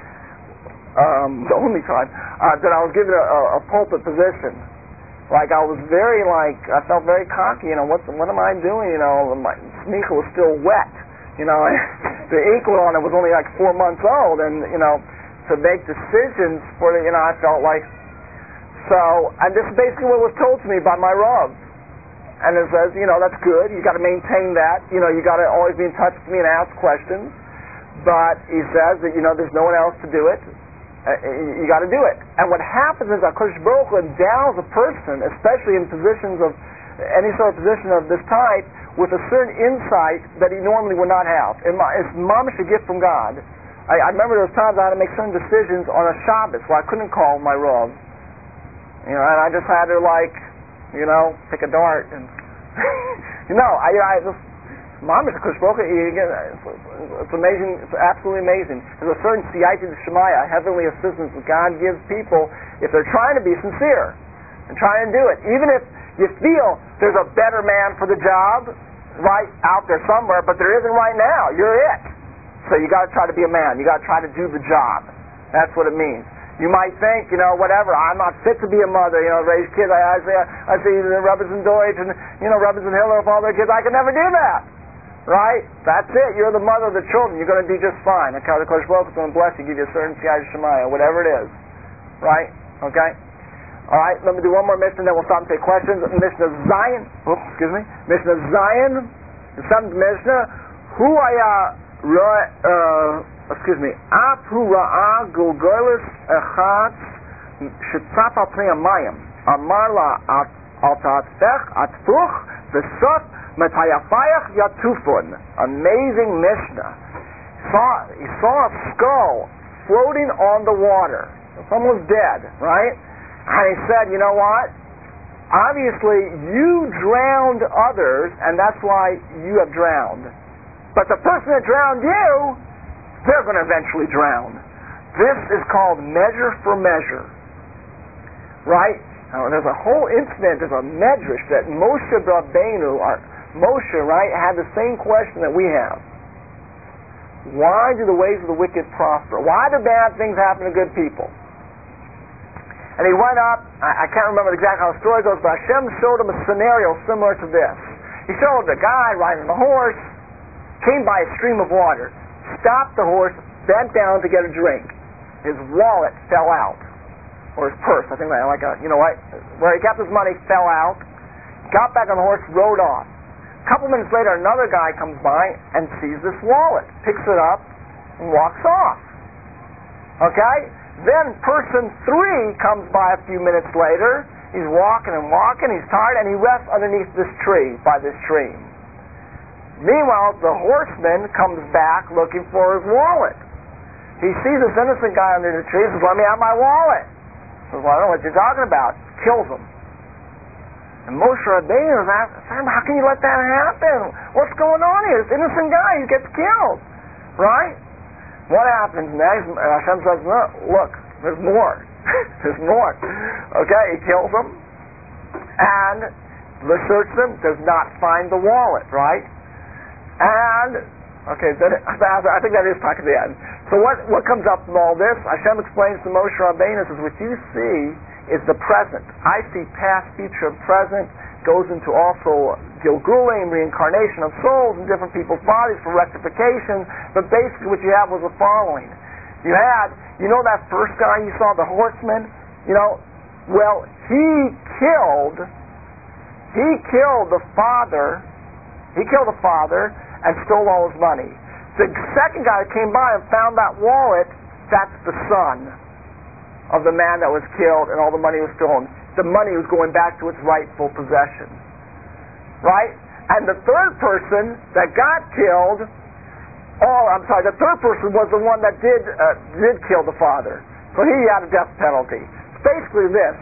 Speaker 1: um, the only time, uh, that I was given a, a pulpit position. Like, I was very, like, I felt very cocky, you know, what, what am I doing, you know, my sneaker was still wet, you know, the ink on it was only like four months old, and, you know, to make decisions for the, you know, I felt like, so, and this is basically what was told to me by my Rav. And it says, you know, that's good, you got to maintain that, you know, you got to always be in touch with me and ask questions, but he says that, you know, there's no one else to do it, uh, you got to do it. And what happens is HaKadosh Baruch Hu endows a person, especially in positions of, any sort of position of this type, with a certain insight that he normally would not have. It's mamish a gift from God. I, I remember there was times I had to make certain decisions on a Shabbos where I couldn't call my Rav. You know, and I just had to, like, you know, pick a dart and, you know, I, I just, Mamish Kushboka, it's amazing, it's absolutely amazing. There's a certain siyata d'shemaya, heavenly assistance that God gives people if they're trying to be sincere and trying to do it. Even if you feel there's a better man for the job right out there somewhere, but there isn't right now. You're it. So you got to try to be a man. You got to try to do the job. That's what it means. You might think, you know, whatever, I'm not fit to be a mother, you know, raise kids. I, I say, I see the Rebbe's and Deutsch and, you know, Rebbe's and Hiller with all their kids. I could never do that. Right? That's it. You're the mother of the children. You're going to do just fine. The Kodesh Baruch Hu is going to bless you, give you a certain siyata d'shemaya, whatever it is. Right? Okay? All right, let me do one more Mishnah, then we'll stop and take questions. Mishnah Zion. Oops, excuse me. Mishnah Zion. The seventh Mishnah. Hu aya ra, uh, excuse me. Ap hu ra'a gulgolis echatz shetzap al pnei hamayim. Amar la al ta'atfech atfuch v'sof Matayafayach Yatufun. Amazing Mishnah. Saw, he saw a skull floating on the water. Someone was dead, right? And he said, you know what? Obviously, you drowned others, and that's why you have drowned. But the person that drowned you, they're going to eventually drown. This is called measure for measure. Right? Now, there's a whole incident, there's a medrash that Moshe Rabbeinu, our Moshe, right, had the same question that we have. Why do the ways of the wicked prosper? Why do bad things happen to good people? And he went up, I, I can't remember exactly how the story goes, but Hashem showed him a scenario similar to this. He showed a guy riding a horse, came by a stream of water, stopped the horse, bent down to get a drink. His wallet fell out. Or his purse, I think, like a, you know what, where he kept his money fell out, got back on the horse, rode off. A couple minutes later, another guy comes by and sees this wallet, picks it up, and walks off. Okay? Then person three comes by a few minutes later. He's walking and walking, he's tired, and he rests underneath this tree, by this stream. Meanwhile, the horseman comes back looking for his wallet. He sees this innocent guy under the tree and says, let me have my wallet. He says, well, I don't know what you're talking about. Kills him. And Moshe Rabbeinu is asking, how can you let that happen? What's going on here? This innocent guy, he gets killed. Right? What happens next? Hashem says, no, look, there's more. There's more. Okay, he kills him. And researches him, does not find the wallet, right? And, okay, then, I think that is talking to the end. So what, what comes up from all this? Hashem explains to Moshe Rabbeinu, says, what you see is the present. I see past, future, and present. Goes into also Gilgulim, reincarnation of souls in different people's bodies for rectification. But basically what you have was the following. You had, you know that first guy you saw, the horseman? You know, well, he killed, he killed the father, he killed the father and stole all his money. The second guy that came by and found that wallet, that's the son of the man that was killed and all the money was stolen. The money was going back to its rightful possession. Right? And the third person that got killed, oh, I'm sorry, the third person was the one that did uh, did kill the father. So he had a death penalty. It's basically this.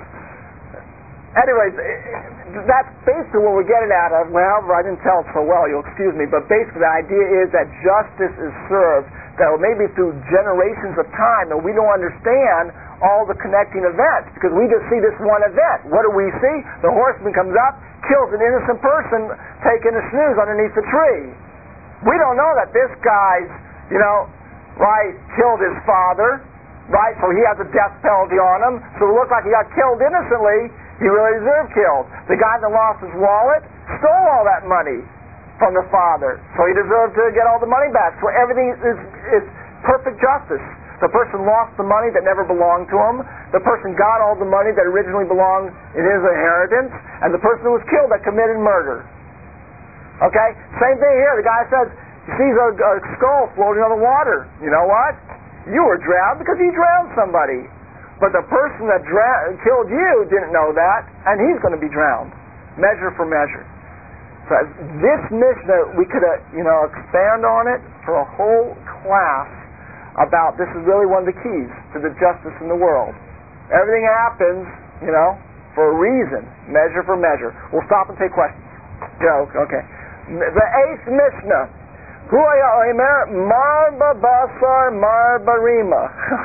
Speaker 1: Anyways, that's basically what we're getting at. Well, I didn't tell it so well, you'll excuse me, but basically the idea is that justice is served, that maybe through generations of time, and we don't understand all the connecting events, because we just see this one event. What do we see? The horseman comes up, kills an innocent person taking a snooze underneath the tree. We don't know that this guy's, you know, right, killed his father, right, so he has a death penalty on him, so it looked like he got killed innocently. He really deserved killed. The guy that lost his wallet stole all that money from the father, so he deserved to get all the money back. So everything is, is perfect justice. The person lost the money that never belonged to him. The person got all the money that originally belonged in his inheritance. And the person who was killed that committed murder. Okay? Same thing here. The guy says, he sees a, a skull floating on the water. You know what? You were drowned because you drowned somebody. But the person that dra- killed you didn't know that, and he's going to be drowned. Measure for measure. So this Mishnah, we could, uh, you know, expand on it for a whole class about this is really one of the keys to the justice in the world. Everything happens, you know, for a reason. Measure for measure. We'll stop and take questions. Joke, okay. The eighth Mishnah. Huaya Omer Marba Basar Marbarima.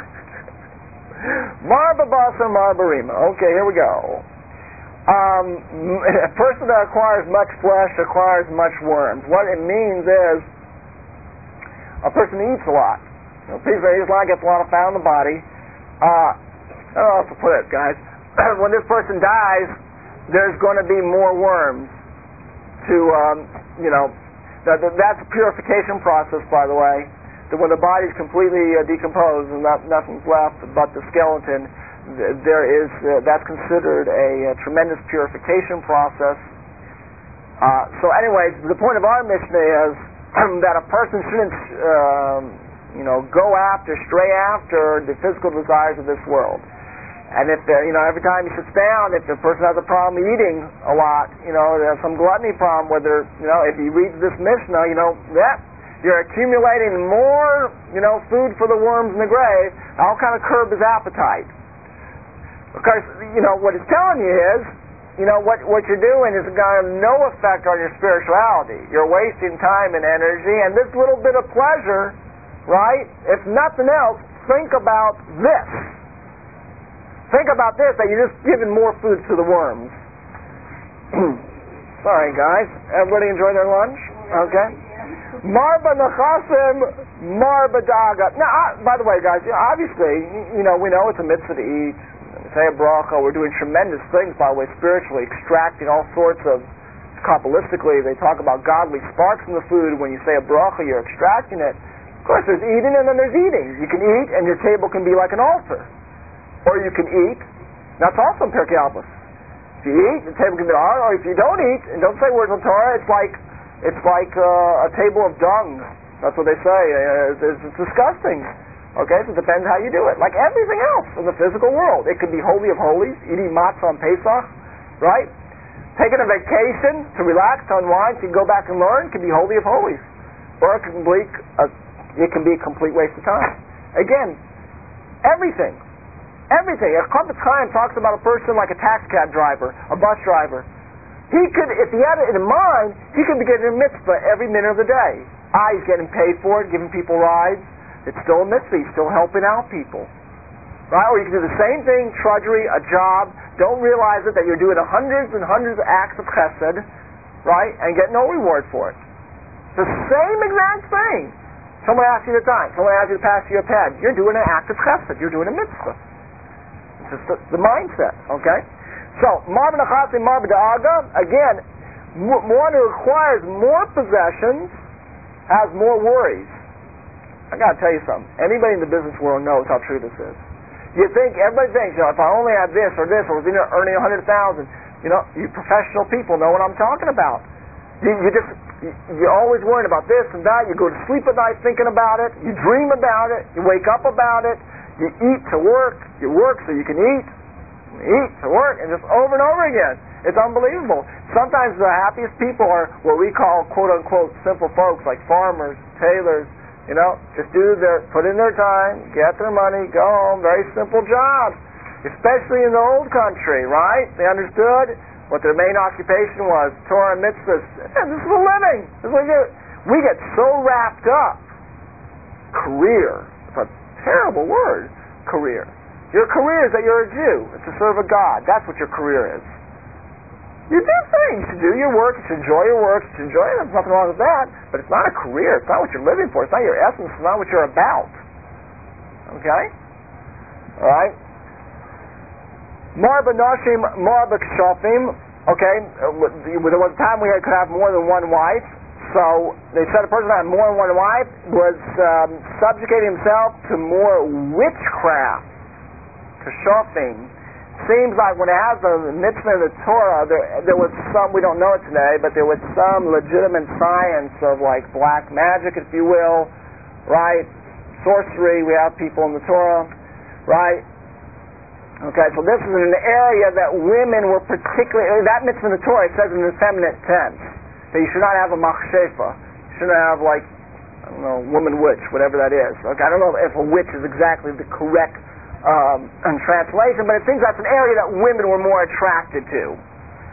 Speaker 1: Marba Basar Marbarima. Okay, here we go. Um, a person that acquires much flesh acquires much worms. What it means is a person eats a lot. You know, people eat a lot, gets a lot of fat in the body. Uh, I don't know how to put it, guys. When this person dies, there's going to be more worms. To um, you know, that, that's a purification process, by the way. That when the body's completely uh, decomposed and not, nothing's left but the skeleton. There is uh, that's considered a, a tremendous purification process. Uh, so, anyways, the point of our Mishnah is that a person shouldn't, um, you know, go after, stray after the physical desires of this world. And if you know, every time he sits down, if the person has a problem eating a lot, you know, there's some gluttony problem. Whether you know, if he reads this Mishnah, you know, yeah, you're accumulating more, you know, food for the worms in the grave. I'll kind of curb his appetite. Because, you know, what it's telling you is, you know, what, what you're doing is going to have no effect on your spirituality. You're wasting time and energy, and this little bit of pleasure, right, if nothing else, think about this. Think about this, that you're just giving more food to the worms. Sorry, guys. Everybody enjoy their lunch? Okay. Marba Nechasim, Marba Daga. Now, uh, by the way, guys, obviously, you know, we know it's a mitzvah to eat. Say a bracha, we're doing tremendous things, by the way, spiritually, extracting all sorts of, Kabbalistically, they talk about godly sparks in the food. When you say a bracha, you're extracting it. Of course, there's eating and then there's eating. You can eat and your table can be like an altar. Or you can eat, that's also in Pirkei Avos. If you eat, the table can be an altar, or if you don't eat, and don't say words of Torah, it's like, it's like uh, a table of dung. That's what they say. Uh, it's, it's disgusting. Okay, so it depends how you do it. Like everything else in the physical world. It could be Holy of Holies, eating matzah on Pesach, right? Taking a vacation to relax, to unwind, so you can go back and learn, can be Holy of Holies. Or it can be a, it can be a complete waste of time. Again, everything. Everything. Chafetz Chaim talks about a person like a taxi cab driver, a bus driver. He could, if he had it in mind, he could be getting a mitzvah every minute of the day. Ah, he's getting paid for it, giving people rides. It's still a mitzvah. He's still helping out people. Right? Or you can do the same thing, trudgery, a job. Don't realize it, that you're doing hundreds and hundreds of acts of chesed, right? And get no reward for it. The same exact thing. Someone asks you to dine. Someone asks you to pass you a pen. You're doing an act of chesed. You're doing a mitzvah. It's just the, the mindset, okay? So, Marba Nechasim, Marba Da'aga, again, one who acquires more possessions has more worries. I gotta tell you something. Anybody in the business world knows how true this is. You think, everybody thinks, you know, if I only had this or this, or was earning a hundred thousand, you know, you professional people know what I'm talking about. You, you just, you, you're always worrying about this and that. You go to sleep at night thinking about it. You dream about it. You wake up about it. You eat to work. You work so you can eat. You eat to work, and just over and over again. It's unbelievable. Sometimes the happiest people are what we call, quote unquote, simple folks, like farmers, tailors. You know, just do their, put in their time, get their money, go home. Very simple jobs, especially in the old country, right? They understood what their main occupation was, Torah and mitzvahs. Yeah, this is a living. This is what we do. We get so wrapped up. Career. It's a terrible word, career. Your career is that you're a Jew. It's to serve a God. That's what your career is. You do things. You do your work. You should enjoy your work. You should enjoy it. There's nothing wrong with that. But it's not a career. It's not what you're living for. It's not your essence. It's not what you're about. Okay? All right? Marba Nashim, Marba Kshafim. Okay? There was a time we could have more than one wife. So they said a person that had more than one wife was um, subjugating himself to more witchcraft. Kshafim. Seems like when it has a mitzvah in the Torah, there, there was some, we don't know it today, but there was some legitimate science of like black magic, if you will, right? Sorcery, we have people in the Torah, right? Okay, so this is an area that women were particularly, that mitzvah in the Torah, it says in the feminine tense, that you should not have a machshefa, you shouldn't have like, I don't know, woman witch, whatever that is. Okay, I don't know if a witch is exactly the correct Um, in translation, but it seems that's an area that women were more attracted to.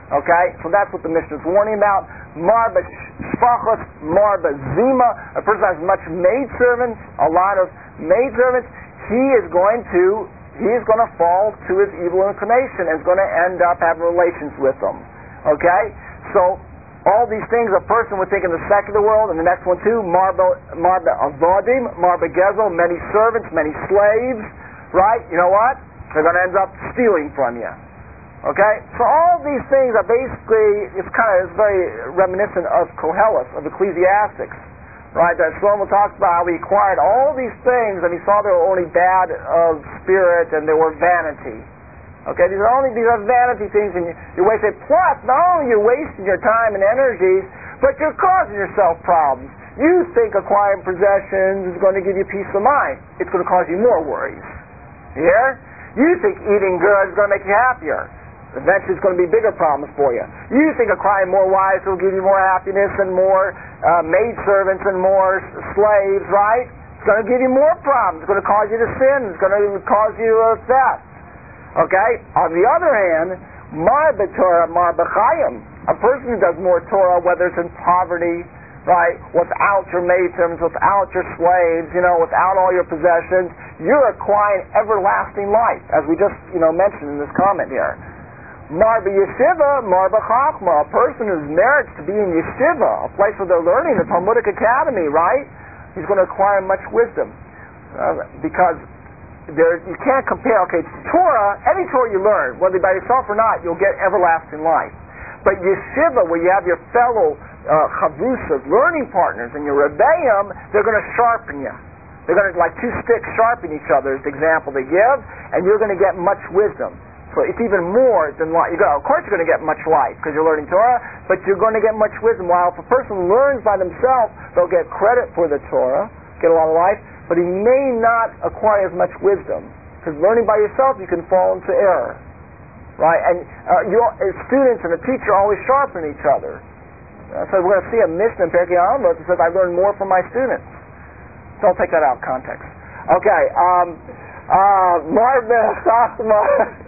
Speaker 1: Okay? So that's what the Mishnah is warning about. Marba shpachos, marba zima. A person has much maidservants, a lot of maidservants. He is going to he is going to fall to his evil inclination and is going to end up having relations with them. Okay? So all these things a person would think in the secular world, and the next one too, marba marba avodim, marba gezel, many servants, many slaves, right? You know what? They're going to end up stealing from you. Okay? So all these things are basically, it's kind of it's very reminiscent of Koheles, of Ecclesiastics. Right, that Shlomo talks about how he acquired all these things and he saw they were only bad of spirit and they were vanity. Okay, these are only these are vanity things, and you, you waste it. Plus, not only you're wasting your time and energies, but you're causing yourself problems. You think acquiring possessions is going to give you peace of mind. It's going to cause you more worries. You hear? You think eating good is going to make you happier. Eventually it's going to be bigger problems for you. You think acquiring more wives will give you more happiness and more uh, maidservants and more slaves, right? It's going to give you more problems. It's going to cause you to sin. It's going to cause you uh, theft. Okay? On the other hand, marba Torah, marba chayim. A person who does more Torah, whether it's in poverty, right, without your maidservants, without your slaves, you know, without all your possessions, you're acquiring everlasting life, as we just, you know, mentioned in this comment here. Marba Yeshiva, Marba Chachma, a person who's merits to be in Yeshiva, a place where they're learning, the Talmudic Academy, right? He's going to acquire much wisdom. Uh, because there, you can't compare, okay, Torah, any Torah you learn, whether by yourself or not, you'll get everlasting life. But Yeshiva, where you have your fellow uh, chavusas, learning partners, and your rebbeim, they're going to sharpen you. They're going to, like two sticks, sharpen each other, is the example they give, and you're going to get much wisdom. So it's even more than life. You go, of course you're going to get much life because you're learning Torah, but you're going to get much wisdom. While if a person learns by themselves, they'll get credit for the Torah, get a lot of life, but he may not acquire as much wisdom. Because learning by yourself, you can fall into error. Right? And uh, you, as students and a teacher always sharpen each other. Uh, so we're going to see a Mishnah in Pirkei Avos that says, I learn more from my students. Don't take that out of context. Okay, um, uh, Marba Chachma,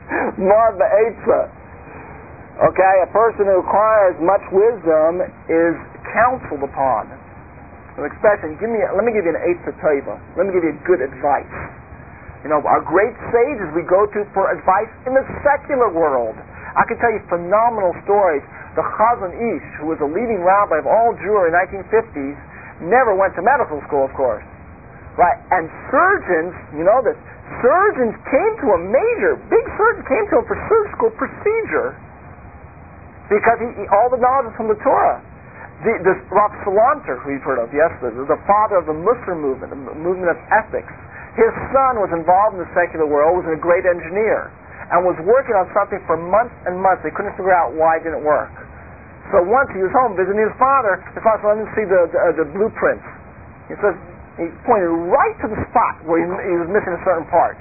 Speaker 1: Marba Eitzah. Okay, a person who acquires much wisdom is counseled upon. An expression, give me, let me give you an Eitzah Tova. Let me give you good advice. You know, our great sages we go to for advice in the secular world. I can tell you phenomenal stories. The Chazon Ish, who was a leading rabbi of all Jewry in the nineteen fifties, never went to medical school, of course. Right? And surgeons, you know this, surgeons came to a major, big surgeons came to him for surgical procedure because he, he, all the knowledge is from the Torah. The, this Rav Salanter, who you've heard of, yes, the, the father of the Musar movement, the movement of ethics. His son was involved in the secular world, was a great engineer, and was working on something for months and months. They couldn't figure out why it didn't work. So once he was home visiting his father, his father let him see the, the, uh, the blueprints. He says, he pointed right to the spot where he, he was missing a certain part.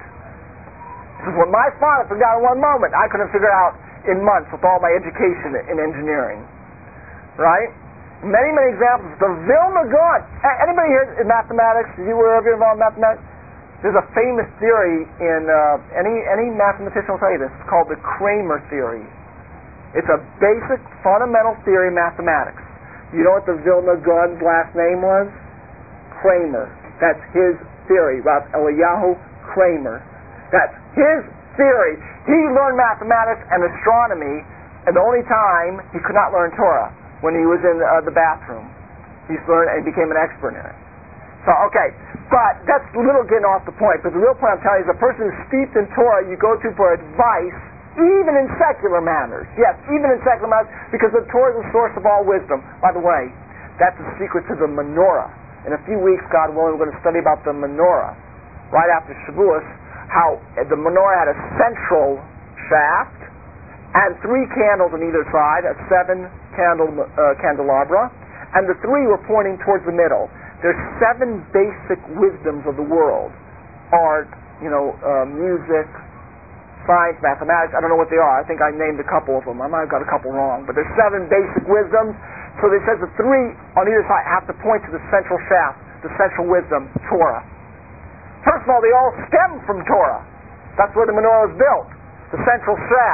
Speaker 1: He says, what my father figured out in one moment, I couldn't figure out in months with all my education in engineering. Right? Many, many examples. The Vilna Gaon. Anybody here in mathematics? Did you were ever involved in mathematics? There's a famous theory in uh, any any mathematician will tell you this. It's called the Kramer theory. It's a basic, fundamental theory of mathematics. You know what the Vilna Gaon's last name was? Kramer. That's his theory. Rav Eliyahu Kramer. That's his theory. He learned mathematics and astronomy, and the only time he could not learn Torah when he was in uh, the bathroom. He learned and became an expert in it. So, okay, but that's a little getting off the point. But the real point I'm telling you is a person who's steeped in Torah you go to for advice, even in secular matters. Yes, even in secular matters, because the Torah is the source of all wisdom. By the way, that's the secret to the menorah. In a few weeks, God willing, we're going to study about the menorah. Right after Shavuos, how the menorah had a central shaft and three candles on either side, a seven-candle uh, candelabra, and the three were pointing towards the middle. There's seven basic wisdoms of the world. Art, you know, uh, music, science, mathematics. I don't know what they are. I think I named a couple of them. I might have got a couple wrong. But there's seven basic wisdoms. So it says the three on either side have to point to the central shaft, the central wisdom, Torah. First of all, they all stem from Torah. That's where the menorah is built. The central shaft.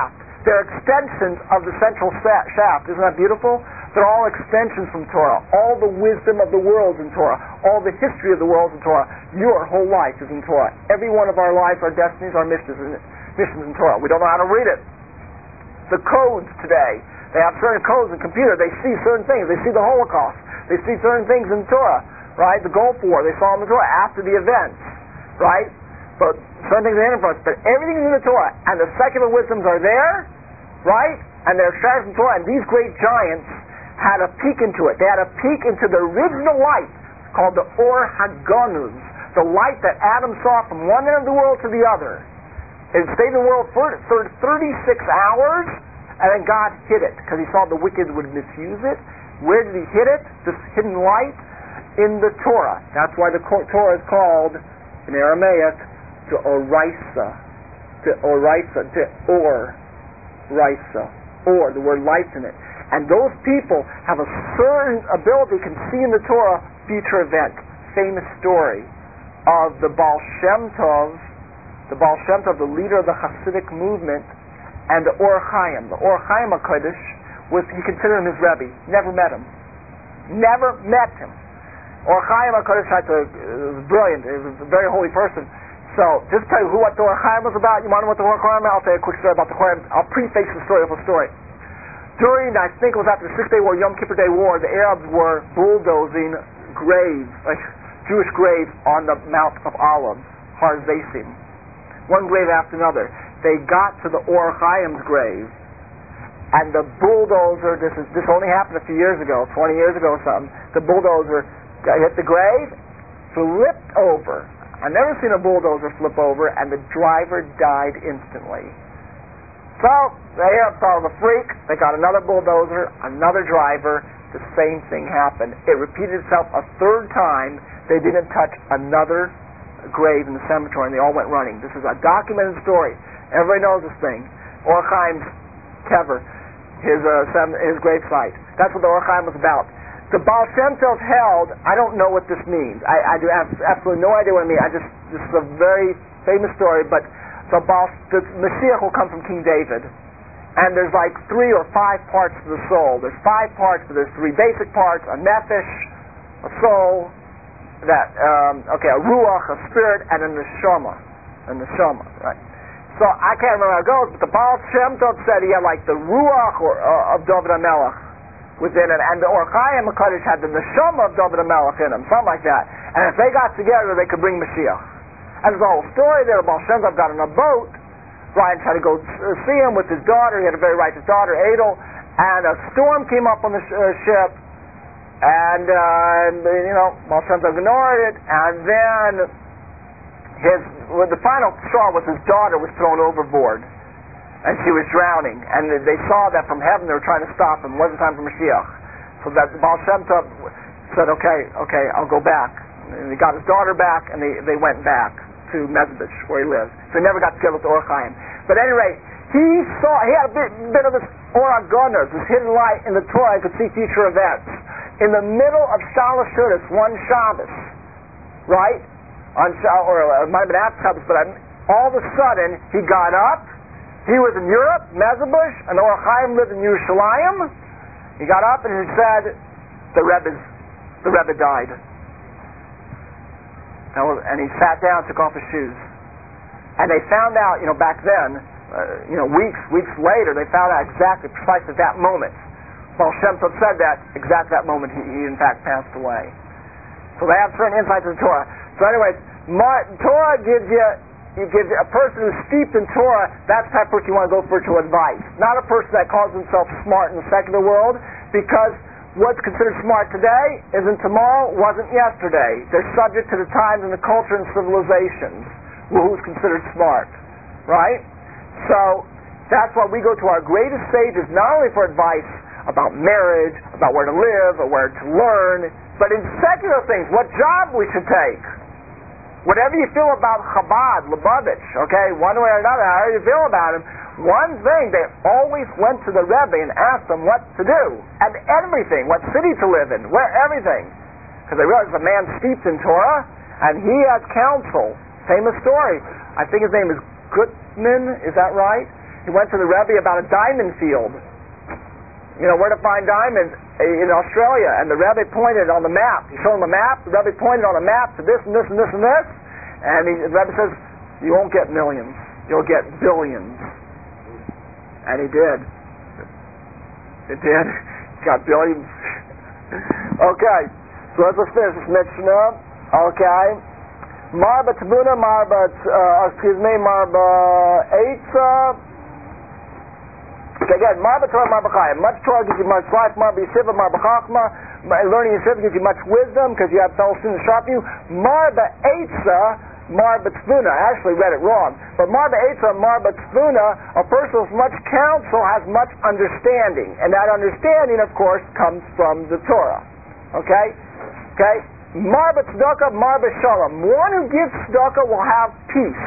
Speaker 1: They're extensions of the central shaft. Isn't that beautiful? They're all extensions from Torah. All the wisdom of the world is in Torah. All the history of the world is in Torah. Your whole life is in Torah. Every one of our lives, our destinies, our missions, missions in Torah. We don't know how to read it. The codes today, they have certain codes in computer. They see certain things. They see the Holocaust. They see certain things in Torah, right? The Gulf War, they saw them in Torah after the events, right? But certain things are hidden from us. But everything is in the Torah. And the secular wisdoms are there, right? And they're extracted from Torah. And these great giants had a peek into it. They had a peek into the original light called the Or HaGanuz, the light that Adam saw from one end of the world to the other. It stayed in the world for thirty-six hours, and then God hid it because he saw the wicked would misuse it. Where did he hid it? This hidden light? In the Torah. That's why the Torah is called, in Aramaic, to Oraisa. To Oraisa. To Or. Raisa. Or. The word light's in it. And those people have a certain ability, can see in the Torah future event. Famous story of the Baal Shem Tov, the Baal Shem Tov, the leader of the Hasidic movement, and the Or Chaim. The Or Chaim HaKodesh was, he considered him his Rebbe. Never met him. Never met him. Or Chaim HaKodesh had to, it was brilliant. He was a very holy person. So, just to tell you who what the Or Chaim was about, you want to know what the Or Chaim was? I'll tell you a quick story about the Chaim. I'll preface the story of a story. During, I think it was after the Six-Day War, Yom Kippur Day War, the Arabs were bulldozing graves, like Jewish graves, on the Mount of Olives, Har Zesim. One grave after another. They got to the Or Chaim's grave, and the bulldozer, this is this only happened a few years ago, twenty years ago or something, the bulldozer hit the grave, flipped over. I've never seen a bulldozer flip over, and the driver died instantly. So, the Arabs thought it was a freak. They got another bulldozer, another driver. The same thing happened. It repeated itself a third time. They didn't touch another grave in the cemetery, and they all went running. This is a documented story. Everybody knows this thing. Or Chaim's kever, his uh, sem- his grave site. That's what the Or Chaim was about. The Baal Shem Tov held, I don't know what this means. I, I do have absolutely no idea what it means. I just, this is a very famous story, but the, Baal, the Mashiach will come from King David. And there's like three or five parts to the soul. There's five parts, but there's three basic parts: a nefesh, a soul, that um, okay, a ruach, a spirit, and a neshama, a neshama, right? So I can't remember how it goes, but the Baal Shem Tov said he had like the ruach or, uh, of David HaMelech within it, and the Or Chaim HaKodesh had the neshama of David HaMelech in him, something like that. And if they got together, they could bring Mashiach. And there's a whole story there. The Baal Shem Tov got on a boat. Ryan tried to go see him with his daughter. He had a very righteous daughter, Adel, and a storm came up on the sh- uh, ship, and, uh, and you know, Baal Shem Tov ignored it, and then his well, the final straw was his daughter was thrown overboard, and she was drowning, and they saw that from heaven. They were trying to stop him. It wasn't time for Mashiach, so that the Baal Shem Tov said, "Okay, okay, I'll go back." And he got his daughter back, and they they went back to Mezbich, where he lived. So he never got together with the Or Chaim. But at any rate, he saw, he had a bit, bit of this Or HaGanuz, this hidden light in the Torah. He could see future events. In the middle of Shalosh Shudas, one Shabbos, right? On or it might have been after Shabbos, but all of a sudden, he got up. He was in Europe, Mezbich, and the Or Chaim lived in Yerushalayim. He got up and he said, the Rebbe's, the Rebbe died. And he sat down, took off his shoes. And they found out, you know, back then, uh, you know, weeks, weeks later, they found out exactly, precisely at that moment. Baal Shem Tov said that, exactly that moment, he, he in fact passed away. So they have certain insights in the Torah. So anyways, Mar- Torah gives you, you give a person who's steeped in Torah, that's the type of person you want to go for to advice. Not a person that calls himself smart in the secular world, because what's considered smart today isn't tomorrow, wasn't yesterday. They're subject to the times and the culture and civilizations. Who's considered smart, right? So that's why we go to our greatest sages, not only for advice about marriage, about where to live, or where to learn, but in secular things, what job we should take. Whatever you feel about Chabad, Lubavitch, okay, one way or another, however you feel about him, one thing, they always went to the Rebbe and asked him what to do, and everything, what city to live in, where everything. Because they realized the man steeped in Torah, and he has counsel. Famous story. I think his name is Gutman, is that right? he went to the Rebbe about a diamond field. You know, where to find diamonds in Australia. And the Rebbe pointed on the map. He showed him a map. The Rebbe pointed on a map to this and this and this and this. And he, the Rebbe says, you won't get millions. You'll get billions. And he did. It did. He got billions. Okay. So let's, let's finish this Mishnah. Okay. Marba Tabuna, Marba, uh, excuse me, Marba Eitzah. Okay, again, Marba Torah, Marba Chayim. Much Torah gives you much life. Marba Yeshiva, Marba Chachma. Learning Yeshiva gives you much wisdom because you have fellow students sharpen you. Marba Eitzah, Marba Tzvuna. I actually read it wrong. But Marba Eitzah, Marba Tzvuna, a person with much counsel has much understanding. And that understanding, of course, comes from the Torah. Okay? Okay? Marba tzedakah, marba shalom. One who gives tzedakah will have peace.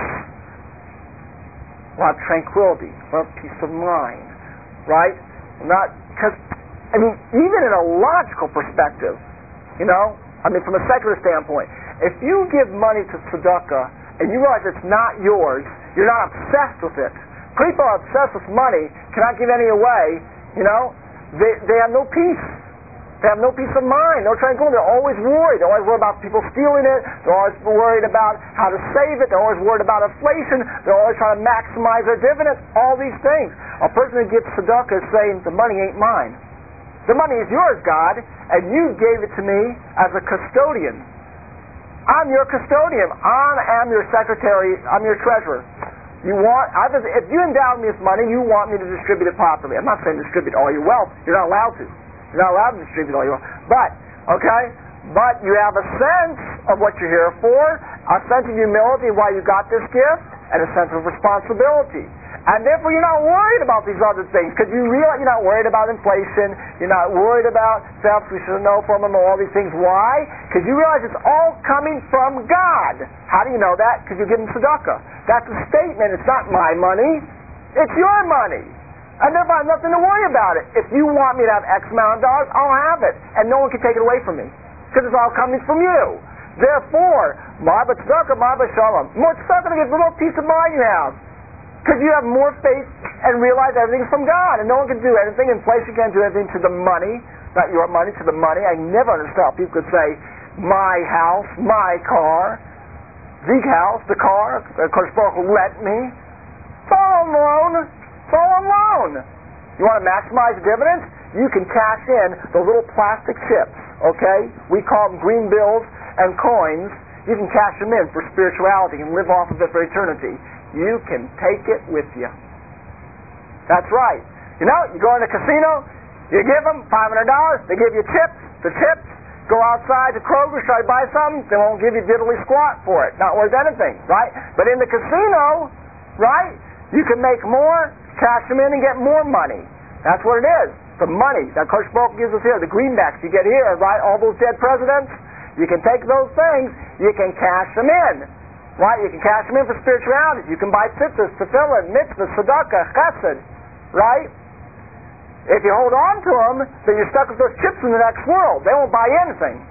Speaker 1: Will have tranquility. Will have peace of mind. Right? Not because, I mean, even in a logical perspective, you know, I mean, from a secular standpoint, if you give money to tzedakah and you realize it's not yours, you're not obsessed with it. People are obsessed with money, cannot give any away, you know, they, they have no peace. They have no peace of mind, no tranquility. They're always worried. They're always worried about people stealing it. They're always worried about how to save it. They're always worried about inflation. They're always trying to maximize their dividends. All these things. A person who gives tzedakah is saying, the money ain't mine. The money is yours, God, and you gave it to me as a custodian. I'm your custodian. I am your secretary. I'm your treasurer. You want, if you endow me with money, you want me to distribute it properly. I'm not saying distribute all your wealth. You're not allowed to. You're not allowed to distribute all your wealth. But, okay, but you have a sense of what you're here for, a sense of humility why you got this gift, and a sense of responsibility. And therefore you're not worried about these other things, because you realize you're not worried about inflation, you're not worried about theft, we should know from them, all these things. Why? Because you realize it's all coming from God. How do you know that? Because you're giving tzedakah. That's a statement. It's not my money. It's your money. And therefore I have nothing to worry about it. If you want me to have X amount of dollars, I'll have it. And no one can take it away from me. Because it's all coming from you. Therefore, Marba tzedakah, Marba shalom. More tzedakah to give the more peace of mind you have. Because you have more faith and realize everything's from God. And no one can do anything. Inflation can't do anything to the money. Not your money, to the money. I never understand how people could say, my house, my car. The house, the car. Of course, Baruch will let me. It's all on loan. It's all on loan. You want to maximize the dividends? You can cash in the little plastic chips, okay? We call them green bills and coins. You can cash them in for spirituality and live off of it for eternity. You can take it with you. That's right. You know, you go in a casino, you give them five hundred dollars, they give you chips. The chips, go outside to Kroger, try to buy something, they won't give you diddly squat for it. Not worth anything, right? But in the casino, right, you can make more, cash them in and get more money. That's what it is. The money that Kosh Baruch gives us here, the greenbacks you get here, right? All those dead presidents, you can take those things, you can cash them in. Right? You can cash them in for spirituality. You can buy tzitzis, tefillin, mitzvahs, tzedakah, chesed. Right? If you hold on to them, then you're stuck with those chips in the next world. They won't buy anything.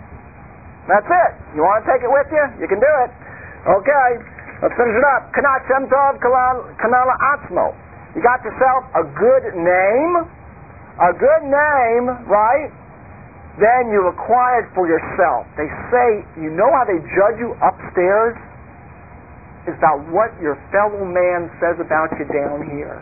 Speaker 1: That's it. You want to take it with you? You can do it. Okay. Let's finish it up. Kanat Shem Tov Kanala Atzmo. You got yourself a good name. A good name, right? Then you acquired for yourself. They say, you know how they judge you upstairs? Is about what your fellow man says about you down here.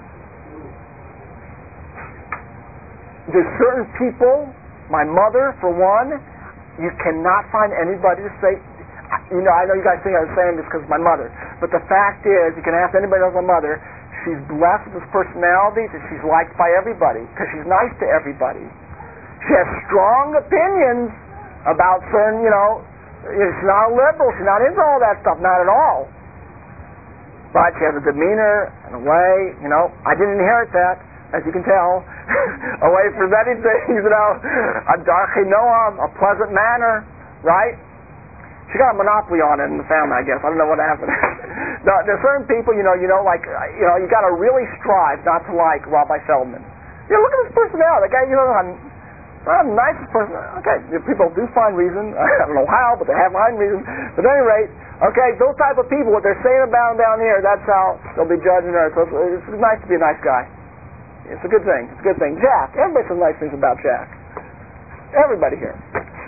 Speaker 1: There's certain people, my mother for one, you cannot find anybody to say, you know, I know you guys think I was saying this because of my mother, but the fact is, you can ask anybody else my mother, she's blessed with this personality that she's liked by everybody because she's nice to everybody. She has strong opinions about certain, you know, she's not a liberal, she's not into all that stuff, not at all. But she has a demeanor and a way, you know, I didn't inherit that, as you can tell, a way for many things, you know, a darchi noam, a pleasant manner, right? She got a monopoly on it in the family, I guess. I don't know what happened. No, there's certain people, you know, you know, like, you know, you got to really strive not to like Rabbi Feldman. You know, look at his personality. The guy, you know, Well, I'm the nicest person. Okay, people do find reason. I don't know how, but they have find reason. But at any rate, okay, those type of people, what they're saying about them down here, that's how they'll be judging her. So it's, it's nice to be a nice guy. It's a good thing. It's a good thing. Jack. Everybody says nice things about Jack. Everybody here.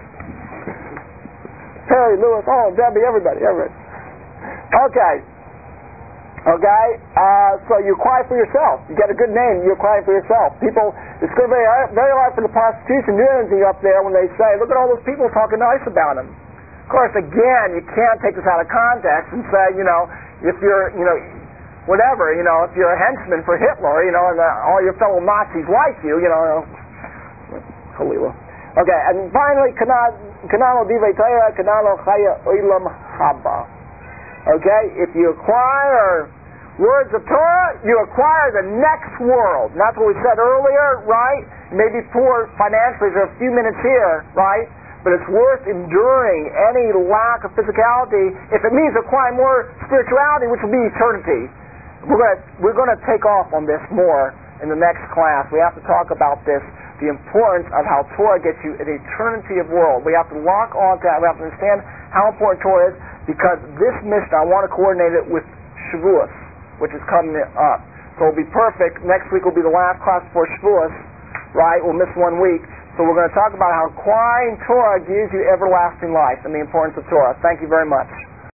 Speaker 1: Perry, Lewis, oh, Debbie, everybody, everybody. Okay. Okay, uh, so you acquire for yourself. You get a good name, you acquire for yourself. People, it's going to be very hard for the prostitution to do anything up there when they say, look at all those people talking nice about him. Of course, again, you can't take this out of context and say, you know, if you're, you know, whatever, you know, if you're a henchman for Hitler, you know, and uh, all your fellow Nazis like you, you know, Halila. Okay, and finally, kanalo divrei Torah, kanalo chaya olam haba. Okay, if you acquire words of Torah, you acquire the next world. And that's what we said earlier, right? You may be poor financially for a few minutes here, right? But it's worth enduring any lack of physicality if it means acquiring more spirituality, which will be eternity. We're going to, we're going to take off on this more in the next class. We have to talk about this, the importance of how Torah gets you an eternity of world. We have to lock on to that. We have to understand how important Torah is, because this mission, I want to coordinate it with Shavuos, which is coming up. So it'll be perfect. Next week will be the last class before Shavuos, right? We'll miss one week. So we're going to talk about how acquiring Torah gives you everlasting life and the importance of Torah. Thank you very much.